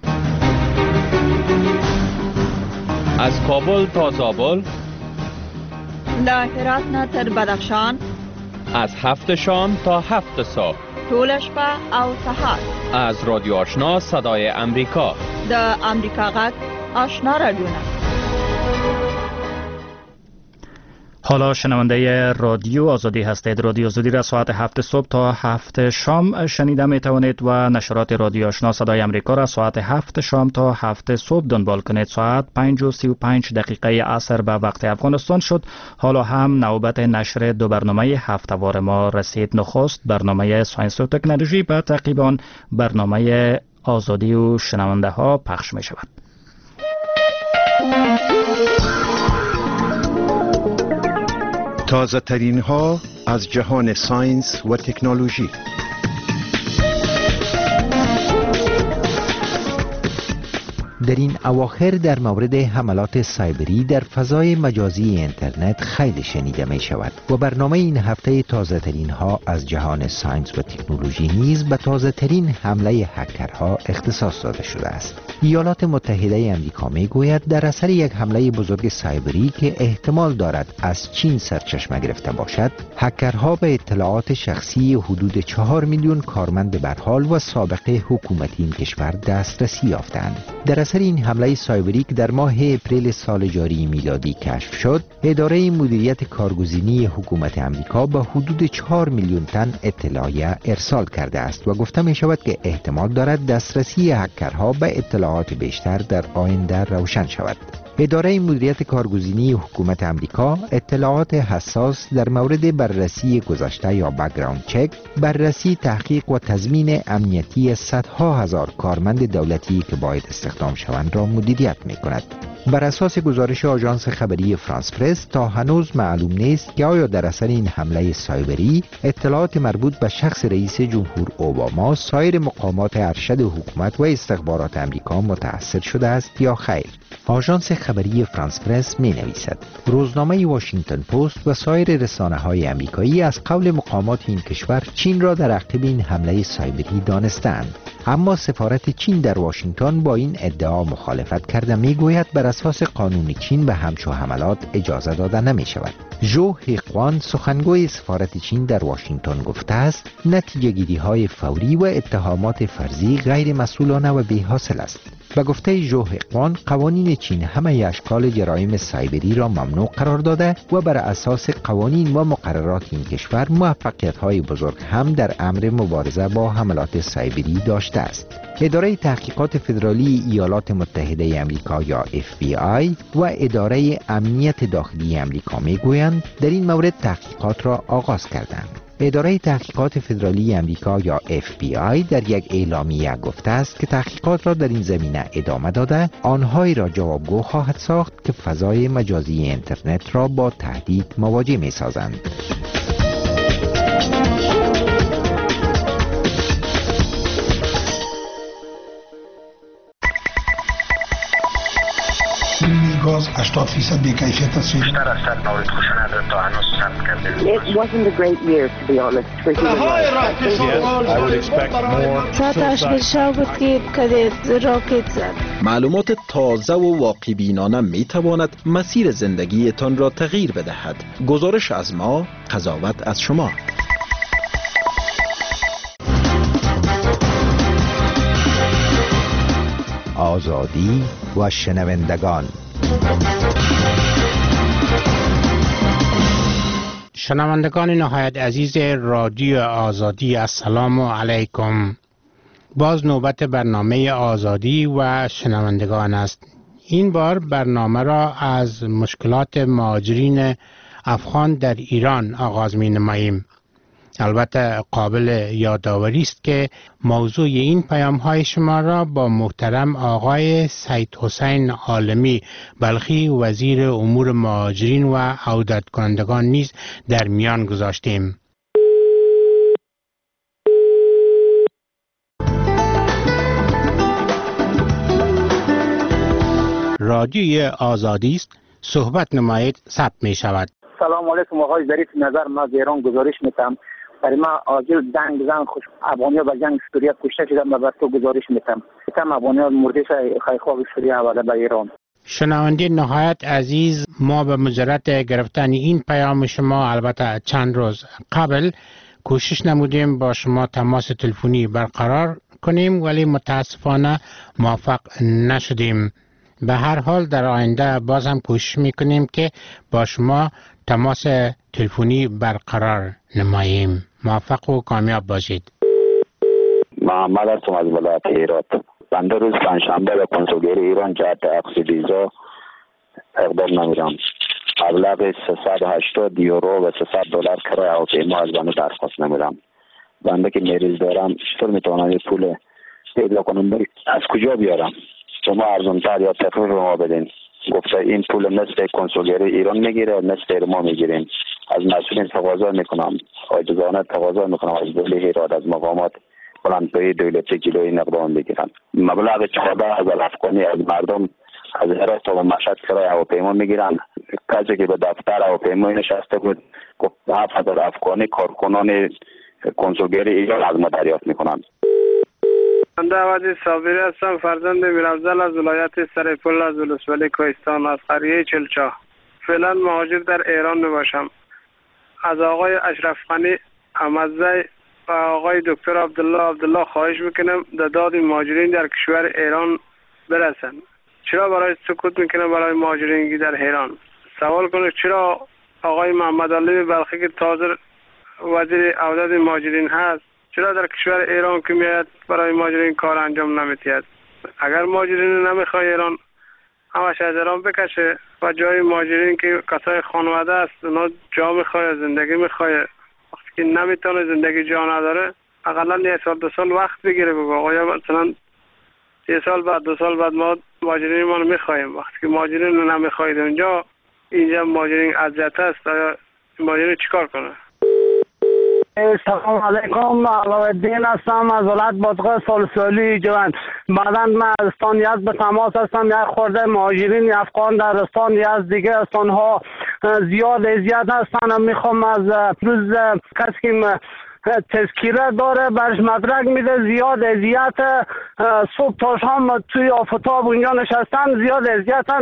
از کابل تا زابل، له هرات نه تر بدخشان، از هفت شام تا هفت صبح، ټول شپه او سهار، از رادیو آشنا صدای امریکا، د امریکا غږ آشنا رادیو. حالا شنونده رادیو آزادی هستید. رادیو آزادی را ساعت هفت صبح تا هفت شام شنیده می توانید و نشرات رادیو آشنا صدای امریکا را ساعت هفت شام تا هفت صبح دنبال کنید. ساعت پنج و سی و پنج دقیقه عصر به وقت افغانستان شد. حالا هم نوبت نشر دو برنامه هفته‌وار ما رسید. نخست برنامه ساینس و تکنولوژی، بعد تقریبا برنامه آزادی و شنونده ها پخش می شود. تازه ترین ها از جهان ساینس و تکنولوژی. در این اواخر در مورد حملات سایبری در فضای مجازی اینترنت خیلی شنیده می شود و برنامه این هفته تازه ترین ها از جهان ساینس و تکنولوژی نیز به تازه ترین حمله هکرها اختصاص داده شده است. ایالات متحده آمریکا می گوید در اثر یک حمله بزرگ سایبری که احتمال دارد از چین سرچشمه گرفته باشد، هکرها به اطلاعات شخصی حدود چهار میلیون کارمند برحال و سابقه حکومتی این کشور دسترسی یافتند. در اثر این حمله سایبری که در ماه اپریل سال جاری میلادی کشف شد، اداره مدیریت کارگزینی حکومت آمریکا به حدود چهار میلیون تن اطلاعیه ارسال کرده است و گفته می شود که احتمال دارد دسترسی هکرها به اطلاعات بیشتر در آینده روشن شود. اداره مدیریت کارگزینی حکومت آمریکا اطلاعات حساس در مورد بررسی گذشته یا بک‌گراند چک، بررسی، تحقیق و تضمین امنیتی صدها هزار کارمند دولتی که باید استخدام شوند را مدیریت می کند. بر اساس گزارش آژانس خبری فرانس پرس تا هنوز معلوم نیست که آیا در اثر این حمله سایبری اطلاعات مربوط به شخص رئیس جمهور اوباما، سایر مقامات ارشد حکومت و استخبارات آمریکا متأثر شده است یا خیر. آژانس خبری فرانس پرس می نویسد روزنامه واشنگتن پست و سایر رسانه های آمریکایی از قول مقامات این کشور چین را در عقب این حمله سایبری دانستند، اما سفارت چین در واشنگتن با این ادعا مخالفت کرده می گوید بر اساس قانون چین به همچو حملات اجازه داده نمی شود. جو هیقوان، سخنگوی سفارت چین در واشنگتن، گفته است نتیجه گیری های فوری و اتهامات فرضی غیر مسئولانه و بی حاصل است. به گفته جو هیقوان، قوانین چین همه اشکال جرایم سایبری را ممنوع قرار داده و بر اساس قوانین و مقررات این کشور موفقیت‌های بزرگ هم در امر مبارزه با حملات سایبری داشته است. اداره تحقیقات فدرالی ایالات متحده آمریکا یا اف بی آی و اداره امنیت داخلی آمریکا میگویند در این مورد تحقیقات را آغاز کردند. اداره تحقیقات فدرالی آمریکا یا اف بی آی در یک اعلامیه گفته است که تحقیقات را در این زمینه ادامه داده آنهایی را جوابگو خواهد ساخت که فضای مجازی اینترنت را با تهدید مواجه می سازند. گاز هشتاد درصد بی‌کیفیت است. بیشتر از صد مورد خشونت تا هنوز ثبت کرده. It wasn't a great year to be honest for human rights. Yes, I would expect more. ساعتش بشه بود که کدید راکت زد. معلومات تازه و واقع بینانه می تواند مسیر زندگی تان را تغییر بدهد. گزارش از ما، قضاوت از شما. آزادی و شنوندگان. شنوندگان نهایت عزیز رادیو آزادی، السلام علیکم. باز نوبت برنامه آزادی و شنوندگان است. این بار برنامه را از مشکلات مهاجرین افغان در ایران آغاز می نماییم. البته قابل یادآوری است که موضوع این پیام های شما را با محترم آقای سید حسین عالمی بلخی وزیر امور مهاجرین و عودت کنندگان نیز در میان گذاشتیم. رادیوی آزادی است، صحبت نمایید، ثبت می شود. سلام علیکم آقای ظریف نظر، ما از ایران گزارش میتم. برای ما عاجل دنگ بزن، خوش افغانیا به جنگ سوریه کشته شدن و بر تو گزارش میتم. کم افغانیا مردش خیخواب سوریه آورده به ایران. شنونده نهایت عزیز، ما به مجرد گرفتن این پیام شما البته چند روز قبل کوشش نمودیم با شما تماس تلفنی برقرار کنیم، ولی متاسفانه موفق نشدیم. به هر حال در آینده باز هم کوشش میکنیم که با شما تماس تلفنی برقرار نماییم. موفق و کامیاب باشید. محمد هستم از ولایت هرات. بنده روز پنجشنبه به کنسولگری ایران جهت عقد ویزا اقدام نمیدم. مبلغ سیصد و هشتاد یورو و سیصد دلار کرایه هواپیما از بنده درخواست نمیدم. بنده که مریض دارم چطور میتونم این پول پیدا کنم؟ از کجا بیارم؟ شما ارزان‌تر یا تخفیف ما بدین. گفته این پول مثل کنسولگری ایران میگیره، مثل ما میگیریم. از مسئولین تقاضا میکنم، عاجزانه تقاضا میکنم از دولت هرات، از مقامات بلندپایه دولتی جلوی این اقدام بگیرن. مبلغ چهارده هزار افغانی از مردم از هرات تا مشهد کرایه هواپیما میگیرن. کسی که به دفتر هواپیما نشسته بود گفت هفت هزار افغانی کارکنان کنسولگری ایران از ما دریافت میکنن. من دعوتی صابری هستم، فرزند میرافضل از ولایت سرپل از ولسوالی کوهستان از قریه چلچا. فعلا مهاجر در ایران میباشم. از آقای اشرف غنی احمدزی و آقای دکتر عبدالله عبدالله خواهش میکنم در داد مهاجرین در کشور ایران برسن. چرا برای سکوت میکنه برای مهاجرین در ایران؟ سوال کنه چرا آقای محمد علی بلخی که تازه وزیر عودت مهاجرین هست، چرا در کشور ایران که میاد برای مهاجرین کار انجام نمیتید؟ اگر مهاجرین نمیخواد ایران همش از ایران بکشه و جای مهاجرین که کسای خانواده است، اونا جا میخواد، زندگی میخواد، وقتی که نمیتونه زندگی جا نداره اقلا یه سال دو سال وقت بگیره بگو آقا مثلا یه سال بعد دو سال بعد ما مهاجرین ما نمیخوایم. وقتی که مهاجرین رو نمیخواید اونجا، اینجا مهاجرین اذیت است، مهاجرین چیکار کنه؟ سلام علیکم، علاءالدین هستم از ولایت بادغیس سالسالی جوان. بعدا من از استان یزد به تماس هستم. یک خورده مهاجرین افغان در استان یزد دیگه استان ها زیاد اذیت هستن. میخوام از روز کسی که تذکیره داره برش مدرک میده، زیاد اذیت، صبح تا شام توی آفتاب اونجا نشستن، زیاد اذیتن.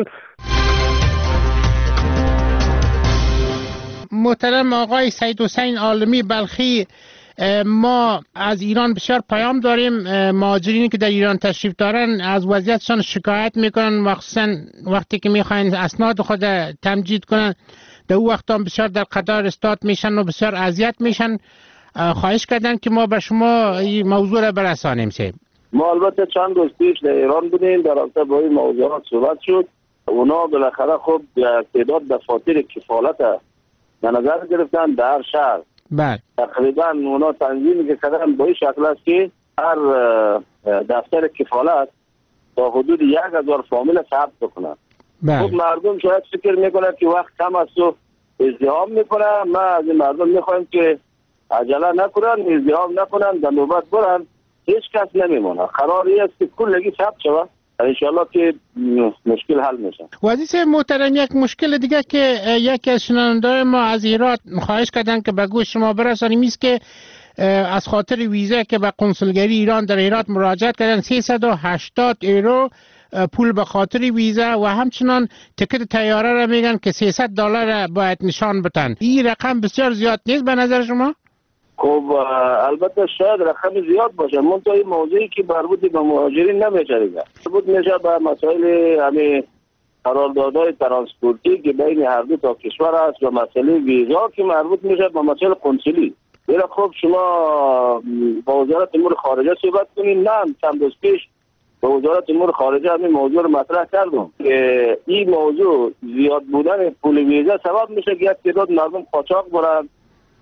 محترم آقای سید حسین عالمی بلخی، ما از ایران بسیار پیام داریم. مهاجرینی که در ایران تشریف دارن از وضعیتشان شکایت میکنن، مخصوصا وقتی که میخواین اسناد خود تمجید کنن در او وقت هم بسیار در قطار استاد میشن و بسیار اذیت میشن. خواهش کردن که ما به شما این موضوع را برسانیم. سه ما البته چند روز پیش در ایران بودیم، در رابطه با این موضوعات صحبت شد. اونا بالاخره خب تعداد دفاتر کفالت به نظر گرفتن در هر شهر. بله. تقریبا اونا تنظیمی که کردن با این شکل است که هر دفتر کفالت تا حدود یک هزار فامیل ثبت بکنن. بله. خب مردم شاید فکر میکنن که وقت کم است و ازدحام میکنن. ما از این مردم میخوایم که عجله نکنن، ازدحام نکنن، در نوبت برن، هیچ کس نمیمونه. قراری است که کلگی ثبت شود، انشالله که مشکل حل میشه. وزیر صاحب محترم، یک مشکل دیگه که یکی از شنونده‌های ما از ایران خواهش کردن که به گوش شما برسانیم است که از خاطر ویزا که به کنسولگری ایران در ایران مراجعت کردن سیصد و هشتاد یورو پول به خاطر ویزا و همچنان تکت طیاره را میگن که سیصد دلار باید نشان بدن. این رقم بسیار زیاد نیست به نظر شما؟ خب البته شاید رقم زیاد باشه، منتها این موضوعی که مربوط به مهاجرین نمیشه دیگه، مربوط میشه به مسائل همین قراردادهای ترانسپورتی که بین هر دو تا کشور است و مسئله ویزا که مربوط میشه به مسائل قنسولی. برای خب شما با وزارت امور خارجه صحبت کنین. نه چند روز پیش با وزارت امور خارجه همین موضوع رو مطرح کردم که این موضوع زیاد بودن پول ویزا سبب میشه که یک تعداد مردم قاچاق برن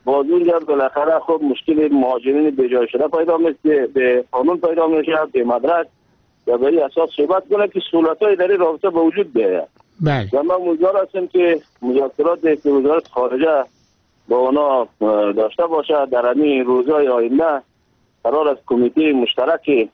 باز اونجا بالاخره خب مشکل مهاجرین بجای شده پیدا میشه، به قانون پیدا میشه، به مدرک و به این اساس صحبت کنه که سهولت‌های در این رابطه به وجود بیاید. بله. و من امیدوار هستم که مذاکرات که وزارت خارجه با اونا داشته باشه در همین روزهای آینده قرار است کمیته مشترک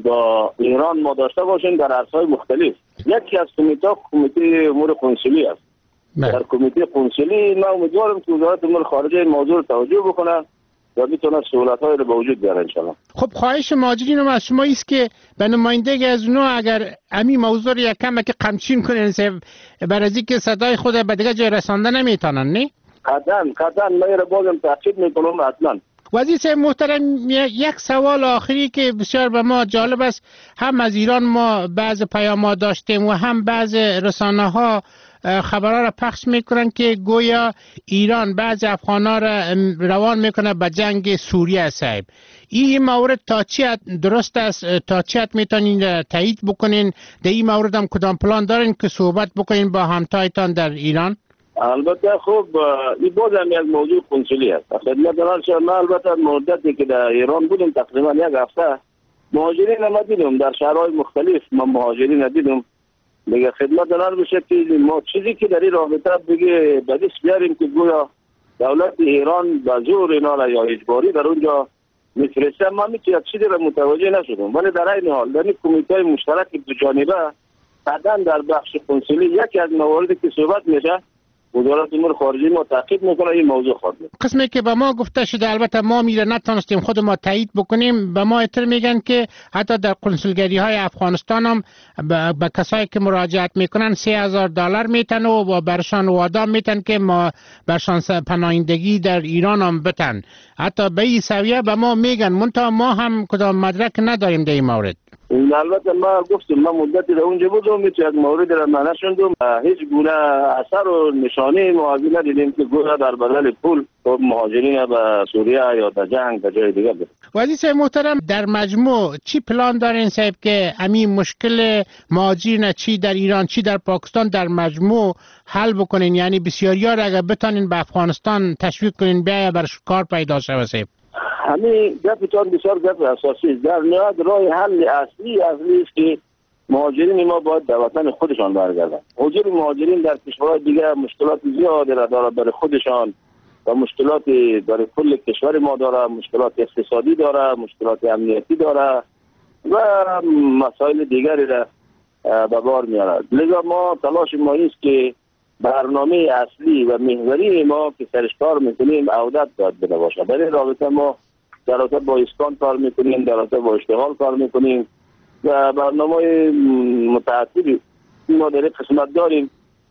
با ایران ما داشته باشیم در عرصه‌های مختلف. یکی از کمیته کمیته امور کنسولی است. بله. در کمیته کنسولی من امیدوارم که وزارت امور خارجه این موضوع رو توجه بکنه و بتونه سهولت‌های رو به وجود بیاره ان شاء الله. خب خواهش مهاجرین و از شما است که به نمایندگی از اونها اگر همین موضوع رو یک کم که قمچین کنن برای از اینکه صدای خود به دیگه جای رسانده نمیتونن نه؟ قطعاً قطعاً من رو بازم تاکید میکنم حتما. وزیر صاحب محترم یک سوال آخری که بسیار به ما جالب است، هم از ایران ما بعض پیام‌ها داشتیم و هم بعض رسانه ها خبرها را پخش میکنن که گویا ایران بعض افغان‌ها را روان میکنه به جنگ سوریه. صاحب این مورد تا چی درست است، تا چی میتونین تایید بکنین؟ در این مورد هم کدام پلان دارین که صحبت بکنین با همتایتان در ایران؟ البته خب این باز هم یک موضوع کنسولی است. خدمت جناب شما ما البته مدتی که در ایران بودیم تقریبا یک هفته مهاجرین ما دیدم در شهرهای مختلف، ما مهاجرین دیدم. میگه خدمت جناب بشه که ما چیزی که در این رابطه بگه به دست بیاریم که گویا دولت ایران به زور اینا را یا اجباری در اونجا میفرسته، ما میتونیم چیزی را متوجه نشدم. ولی در این حال در این کمیته مشترک دو جانبه قطعا در بخش کنسولی یکی از مواردی که صحبت میشه وزارت امور خارجه ما تاکید میکنه این موضوع خود. قسمی که به ما گفته شده البته ما میره نتونستیم خود ما تایید بکنیم، به ما اطلاع میگن که حتی در کنسولگری های افغانستان هم به کسایی که مراجعت میکنن سه هزار دلار میتن و برشان وعده میتن که ما برشان پناهندگی در ایران هم بتن. حتی به این سویه به ما میگن، منتها ما هم کدام مدرک نداریم در این مورد. البته ما گفتم ما مدتی در اونجا بودم، هیچ یک مورد را من نشوندم، هیچ گونه اثر و نشانه موازی ندیدیم که گویا در بدل پول مهاجرین به سوریه یا در جنگ در جای دیگه بود. وزیر صاحب محترم در مجموع چی پلان دارین صاحب که همین مشکل مهاجرین چی در ایران چی در پاکستان در مجموع حل بکنین؟ یعنی بسیاری‌ها را اگر بتونین به افغانستان تشویق کنین بیا برش کار پیدا شه. صاحب همین گپتان بسیار گپ اساسی است. در نهایت راه حل اصلی اصلی است که مهاجرین ما باید در وطن خودشان برگردن. حضور مهاجرین در کشورهای دیگه مشکلات زیادی را دارد برای خودشان و مشکلات برای کل کشور ما داره، مشکلات اقتصادی داره، مشکلات امنیتی داره و مسائل دیگری را به بار میارد. لذا ما تلاش ما است که برنامه اصلی و محوری ما که سرش کار میکنیم عودت باید بده باشه. در این رابطه ما در رابطه با اسکان کار میکنیم، در رابطه با اشتغال کار میکنیم و برنامه متعددی ما در این قسمت داریم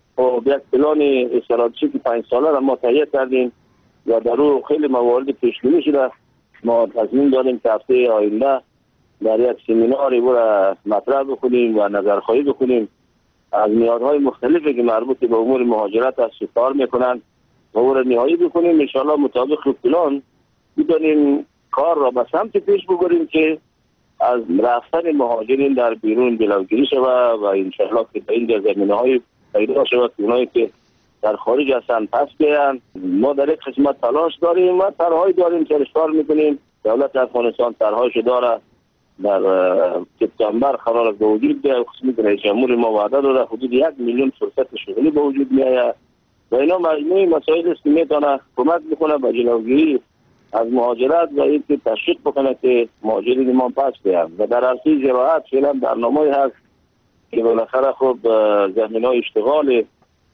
و یک پلان استراتژیک پنج ساله را ما تهیه کردیم و در او خیلی موارد پیش‌بینی شده. ما تصمیم داریم که هفته آینده در یک سمیناری او را مطرح بکنیم و نظرخواهی بکنیم از نیازهای مختلفی که مربوط به امور مهاجرت است کار میکنن و او را نهایی بکنیم. ان شاءالله مطابق پلان میتونیم کار را به سمت پیش ببریم که از رفتن مهاجرین در بیرون جلوگیری شود و ان شاءالله که در این زمینه‌های پیدا شود که اونایی که در خارج هستن پس بیان. ما در این قسمت تلاش داریم و طرح‌هایی داریم که کار میکنیم. دولت افغانستان طرح‌هاش داره در سپتامبر قرار به وجود بیاید. خصوصی که رئیس جمهور ما وعده داده حدود یک میلیون فرصت شغلی به وجود میآید و اینا مجموعه مسائل است که میتونه کمک بکنه به جلوگیری از مهاجرت و اینکه تشویق بکنه که مهاجرین ما پس بیان. و در عرصه زراعت فعلا برنامه‌ای هست که بالاخره خب زمینه‌های اشتغال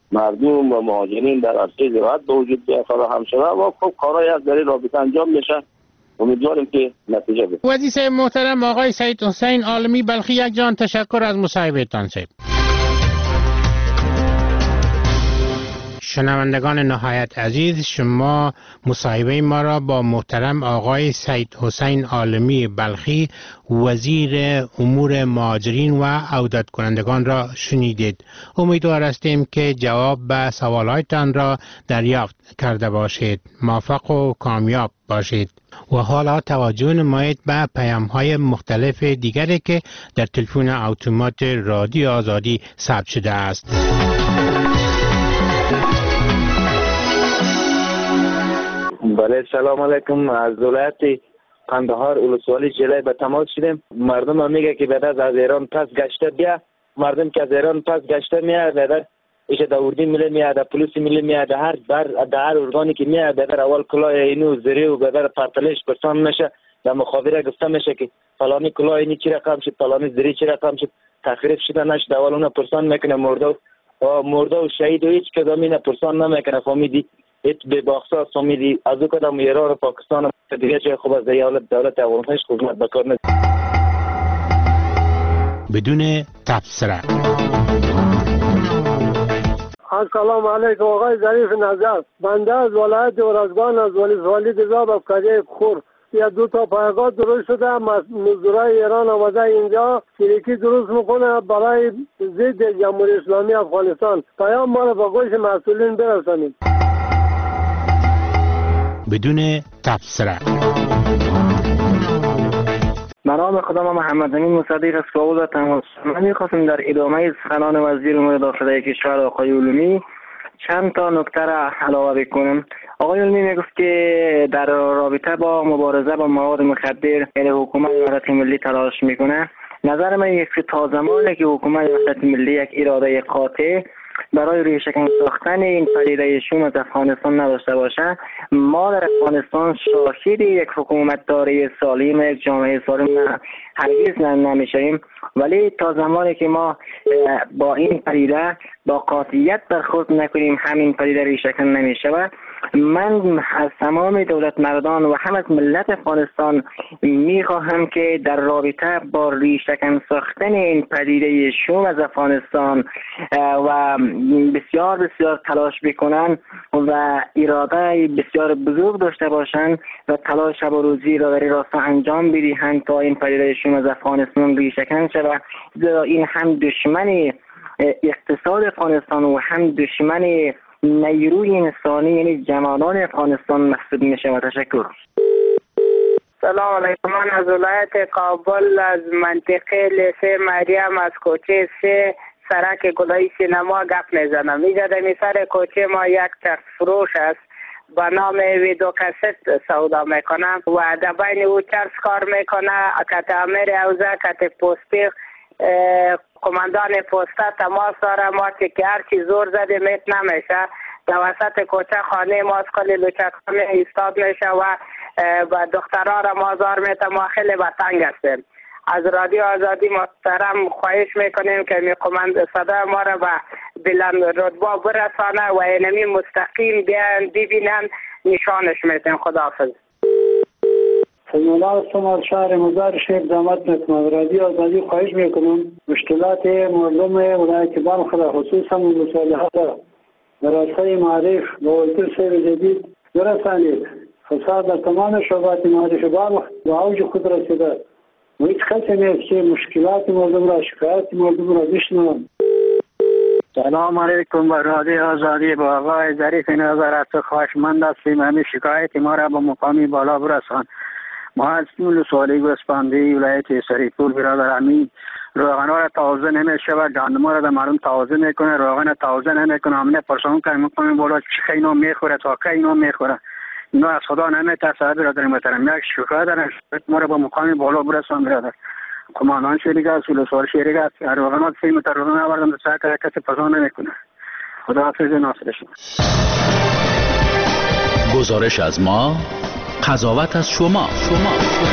مردم و مهاجرین در عرصه زراعت به وجود بیاد فراهم شود و خب کارهایی از در این رابطه انجام میشه. امیدوارم که نتیجه بده. وزیر صاحب محترم آقای سید حسین عالمی بلخی، یک جان تشکر از مصاحبهتان. صاحب شنوندگان نهایت عزیز، شما مصاحبه ما را با محترم آقای سید حسین عالمی بلخی وزیر امور مهاجرین و عودت کنندگان را شنیدید. امیدوار هستیم که جواب به سوالاتتان را دریافت کرده باشید. موفق و کامیاب باشید. و حالا توجه نمایید به پیام های مختلف دیگری که در تلفن اتومات رادیو آزادی ثبت شده است. به بله سلام علیکم. از ولایت قندهار ولسوالی جلای به تماس شدیم. مردم هم میگه که بعد از ایران پس گشته بیا. مردم که از ایران پس گشته میاد بعد ایش دا اردی ملی میاد، دا پلیس ملی میاد، هر بر دا هر ارگانی که میاد بعد اول کلاه اینو زری و بعد پرتلش پرسان میشه. در مخابره گفته میشه که فلانی کلاه اینی چی رقم شد، فلانی زری چی رقم شد، تخریب شده نشد. اول اون پرسان میکنه مرده و مرده و شهید و هیچ کدام این پرسان نمیکنه. فهمیدی ایت به باخصا فهمیدی از او کدام ایران و پاکستان و دیگه چه خوب از دولت دولت افغانستان خدمت بکار ند بدون تبصره. السلام علیکم آقای ظریف نظر. بنده از ولایت ارزگان از ولسوالی دزاب افکاری خور یا دو تا پایگاه درست شده، مزدورای ایران آمده اینجا چریکی درست میکنه برای ضد جمهوری اسلامی افغانستان. پیام ما را به گوش مسئولین برسانید. بدون تبصره. نام خودم محمد امین مصدق از کابل تماس. من میخواستم در ادامه سخنان وزیر امور داخلی کشور آقای علومی چند تا نکته را علاوه بکنم. آقای علومی میگفت که در رابطه با مبارزه با مواد مخدر یعنی حکومت وحدت ملی تلاش میکنه. نظر من است که تا زمانی که حکومت وحدت ملی یک اراده قاطع برای ریشه‌کن ساختن این پدیده شوم از افغانستان نداشته باشه، ما در افغانستان شاهد یک حکومتداری سالم، یک جامعه سالم هرگز نمیشیم. ولی تا زمانی که ما با این پدیده با قاطعیت برخورد نکنیم همین پدیده ریشه‌کن نمیشه. من از تمام دولت مردان و هم از ملت افغانستان میخواهم که در رابطه با ریشه‌کن ساختن این پدیده شوم از افغانستان و بسیار بسیار تلاش بکنن و اراده بسیار بزرگ داشته باشند و تلاش شب و روزی را در این راستا انجام بدهند تا این پدیده شوم از افغانستان ریشه‌کن شود. زیرا این هم دشمن اقتصاد افغانستان و هم دشمن نیروی انسانی یعنی جوانان افغانستان محسوب میشه. و تشکر. سلام علیکم. من از ولایت کابل از منطقه لیسه مریم از کوچه سه سرک گلای سینما گپ میزنم. اینجا در سر کوچه ما یک چرخ فروش است با نام ویدو کست سودا میکنم و در بین او چرخ کار میکنه. کت امیر اوزه کت پوستی کماندان پسته تماس داره. ما که هر چی زور زده میت نمیشه. در وسط کوچه خانه ما از کلی لوچکانه ایستاد میشه و با دخترها را مازار میته. ما خیلی به تنگ هستیم. از رادیو آزادی محترم خواهش میکنیم که می کماند صدا ما را به بلند رتبه برسانه و اینمی مستقیم بیان ببینن نشانش میتیم. خداحافظ. سلام هستم از شهر مزار شیخ زحمت میکنم. رادیو آزادی خواهش میکنم مشکلات مردم ولایت بلخ را خصوصا مصالحات در راسته معارف و وزیر سیر جدید برسانید. فساد در تمام شعبات معارف بلخ و اوج خود رسیده و هیچ کسی نیست که مشکلات مردم را شکایت مردم را بشنوند. سلام علیکم. با رادیو آزادی با آقای ظریف نظر از خواهشمند هستیم همین شکایت ما را به مقامی بالا برسان. ما از ولسوالی گوسفندی ولایت سریپور برادر امین روغن را توزیع نمیشه و گندم را در مردم توزیع میکنه، روغن توزیع نمیکنه. همین پرسان که میکنیم بالا چه اینو میخوره تا که اینو میخوره. اینا از خدا نمیترسه. برادر محترم یک شکایت دارم ما را به مقامی بالا برسان. برادر کماندان شریک است، ولسوالی شریک است. روغنات سه متر روغن آوردم سعی کرده کسی پرسان نمیکنه. خداحافظ ناصر شما. گزارش از ما، قضاوت از شما. شما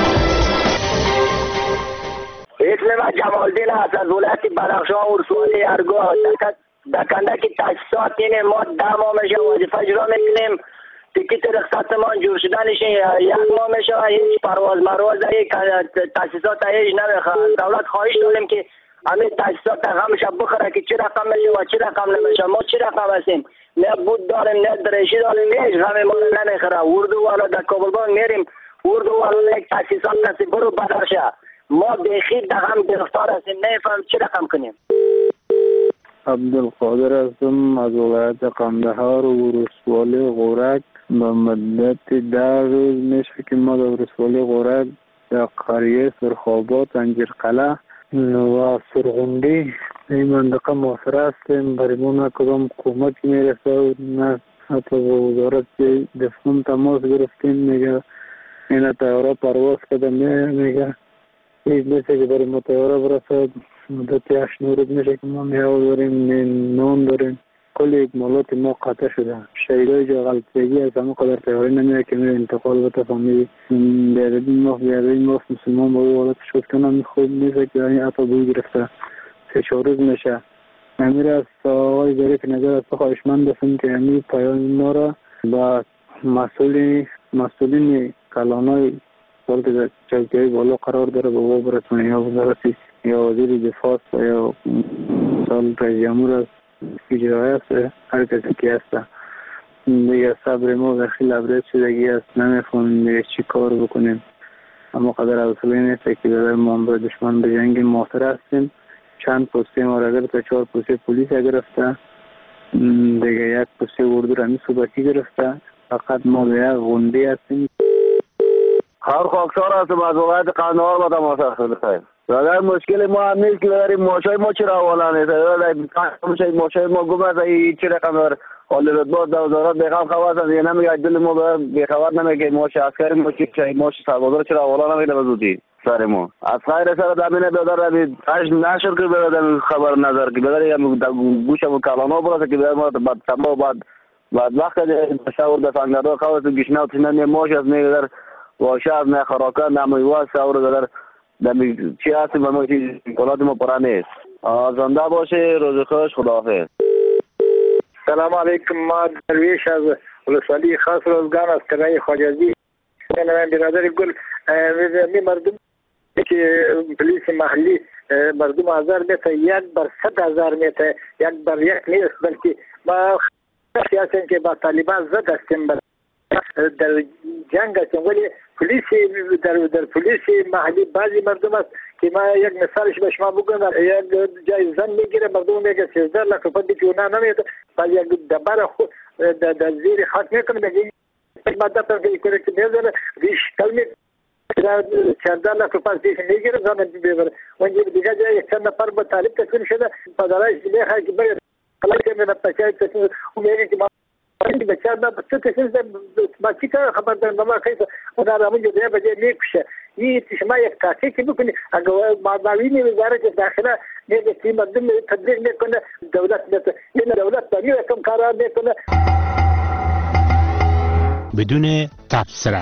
اسم من جمالدین است از ولایت بدخشان ولسوالی ارگاه. دکنده که تاسیسات اینه ما ده ماه میشه وظیفه اجرا میکنیم. تیکت رخصت ما جور شدنش یک ماه میشه هیچ پرواز مرواز تاسیسات هیچ نمیخواد. دولت خواهش داریم که همین تاسیسات همش بخوره که چه رقم میشه و چه رقم نمیشه. ما چه رقم هستیم؟ نه بود داریم نه درشی داریم هیچ همه ما نمیخوره. اردو والا در کابل با میریم اردو والا یک تاسیسات کسی برو بدرشه. ما بیخی در هم گرفتار هستیم نمیفهم چه رقم کنیم. عبدالقادر هستم از ولایت قندهار و ولسوالی غورک. به مدت ده روز میشه که ما در ولسوالی غورک در قریه سرخابات انجیرقلعه و سرغنده این منطقه محاصره هستیم. برای ما نه کدام کمک میرسه و نه حتی با وزارت دفاع تماس گرفتیم، میگه این طیاره پرواز کرده، میگه هیچ نیست که برای ما طیاره برسد. مدت هشت نورد میشه که ما میهو داریم، نان داریم، کل اکمالات ما قطع شده. شهیدای جا غلطگی از همه قدر طیاره نمیده که میره انتقال بده فامیلی. بیادبین ما بیادبین ما مسلمان با او حالت شد کنم خوب نیست که این عطا بوی گرفته سه چهار روز میشه. امیر از آقای ظریف نظر از خواهشمند هستم که امیر پایان ما را با مسئولی مسئولین کلانای که چوکی‌های بالا قرار داره با او برسونه، یا وزارتی یا وزیر دفاع یا مثال رئیس جمهور است، اجرایی است، هر کسی که هست دیگه صبر ما داخل لبریز شدگی است، نمیفهمیم دیگه چی کار بکنیم. اما قدر حوصله نیست که در ما با دشمن به جنگ موثر هستیم. چند پسته ما را گرفته، چهار پسته پلیس گرفته، دیگه یک پسته اردو رمی صوبتی گرفته، فقط ما به یک غنده هستیم. هر خاکسار هستم از ولایت قندهار با تماس هستم. در مشکل ما هم نیست که داریم ماشای ما چرا حوالا نیست، ماشای ما گم است، این چی رقم دار حال رتبات در وزارت بخوام خواهد است، یه نمیگه دل ما بخواد نمیگه ماش عسکر ما چی ماش سربازار چرا حوالا نمیده بزودی سر ما. از خیر سر دمینه بدار دمی تاش نشر که بدار خبر نظر که بدار یه گوشم کلانا براسه که بدار ما بعد تمام بعد بعد وقت شاور د څنګه خواهد گشناو تنه ماش از میگه واشه از نه خراکه نمیواز شاور دار دمی چی هستی با ما چی کلات ما پرا نیست. زنده باشه، روز خوش، خداحافظ. سلام علیکم، ما درویش از ولسوالی خاص روزگان از کرای خواجزی. من برادر گل می مردم که پلیس محلی مردم هزار میته یک بر صد هزار میته یک بر یک نیست، بلکه ما سیاسی که با طالبان زد هستیم در جنگ هستیم، ولی پلیس در در پلیس محلی بعضی مردم است که ما یک مثالش به شما بگم، یک جای زن میگیره مردم میگه سیزده لک روپیه دیگه اونا نمیده، بعد یک دبر خود در زیر خاک میکنه میگه ماده پر کنه که میذاره ریش کلمی چهارده لک روپیه دیگه میگیره زن میبره. اونجا دیگه جای یک چند نفر با طالب تکون شده پدرش میخواد که بره خلاص من پچای تکون میگه که بچه ما بچه کسی ما چی کار خبر دارم ما کیسه اونا را منجا دیگه بجای میکشه این شما یک کاسی که بکنی اگر معاونی وزارت داخله میگه که مردم تبلیغ میکنه دولت میکنه این دولت داری کم کارا میکنه بدون تبصره.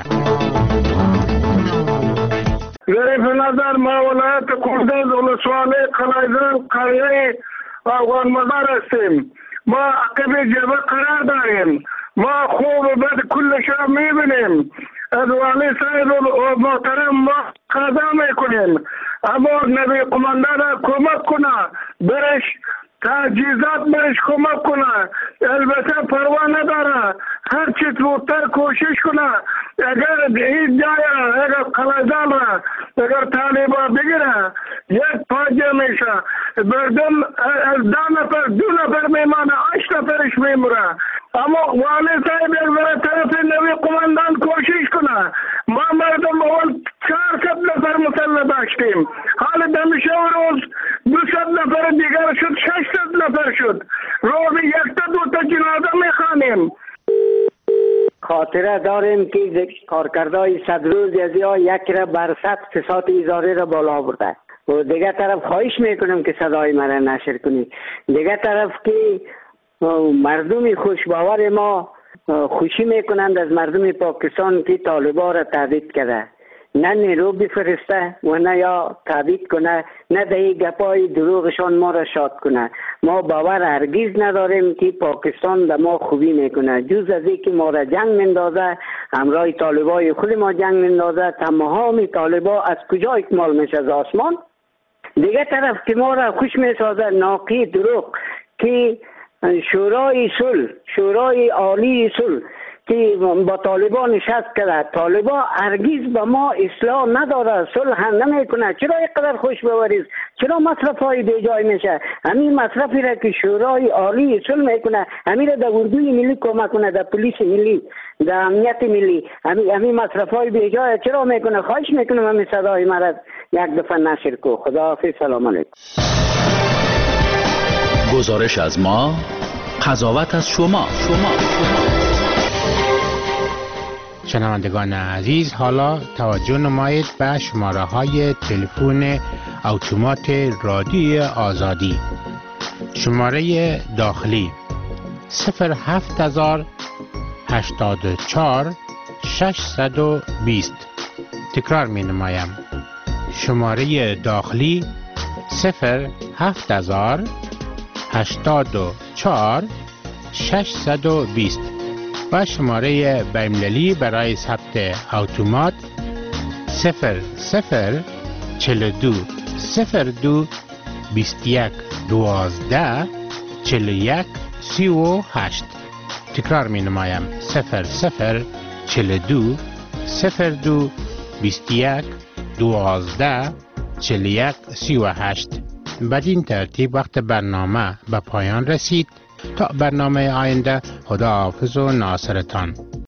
ظریف نظر ما ولایت کردز ولسوالی قلایزان قریه افغان مزار هستیم. ما عقب جبه قرار داریم، ما خوب و بد کلش را میبینیم. از والی صاحب و محترم ما قضا میکنیم، اما نبی قماندان را کمک کنه، برش تجهیزات برش کمک کنه. البته پروا نداره، هر چی زودتر کوشش کنه. اگر این جای اگر قلعه‌زال را اگر طالبا بگیره یک فاجعه میشه، مردم از ده نفر دو نفر میمانه، هشت نفرش میموره. اما والی صاحب یک برای طرف نوی قماندان کوشش کنه. ما مردم اول چهارصد نفر مسلح داشتیم، حال دمیشه روز دوصد نفر دیگر شد، ششصد نفر شد. روزی یک تا دو تا جنازه میخوانیم. خاطره داریم که کارکردهای صد روز از یا یک را بر صد فساد اداره را بالا برده و دیگه طرف خواهش میکنم که صدای مرا نشر کنید. دیگه طرف که مردم خوشباور ما خوشی میکنند از مردم پاکستان که طالبان را تهدید کرده، نه نیرو بفرسته و نه یا تهدید کنه، نه دهی گپای دروغشان ما را شاد کنه. ما باور هرگز نداریم که پاکستان در ما خوبی میکنه، جز از این که ما را جنگ مندازه، همراه طالبای خود ما جنگ مندازه. تمام طالبا از کجا اکمال میشه؟ از آسمان. دیگه طرف که ما را خوش میسازه ناقی دروغ که شورای صلح، شورای عالی صلح که با طالبان نشست کرده، طالبان هرگز با ما اصلاح نداره، صلح هم نمیکنه. چرا اینقدر خوش بوریز؟ چرا مصرف های بیجای میشه؟ همین مصرفی را که شورای عالی صلح میکنه، همین را در اردوی ملی کمک کنه، در پلیس ملی، در امنیت ملی، همین همین مصرف های بیجای چرا میکنه؟ خواهش میکنم همین صدای مرا یک دفعه نشر کو. خداحافظ، سلام علیکم. گزارش از ما، قضاوت از شما. شما. شنوندگان عزیز، حالا توجه نمایید به شماره های تلفن اتومات رادیوی آزادی. شماره داخلی صفر هفت هزار هشتاد و چهار ششصد و بیست. تکرار می نمایم. شماره داخلی صفر هفت هزار هشتاد و چهار ششصد و بیست و شماره بین‌المللی برای ثبت اتومات صفر صفر چهل و دو صفر دو بیست و یک دوازده چهل و یک سی و هشت. تکرار می نمایم. صفر صفر چهل و دو صفر دو بیست و یک دوازده چهل و یک سی و هشت. بدین ترتیب وقت برنامه به پایان رسید. تا برنامه آینده، خدا حافظ و ناصرتان.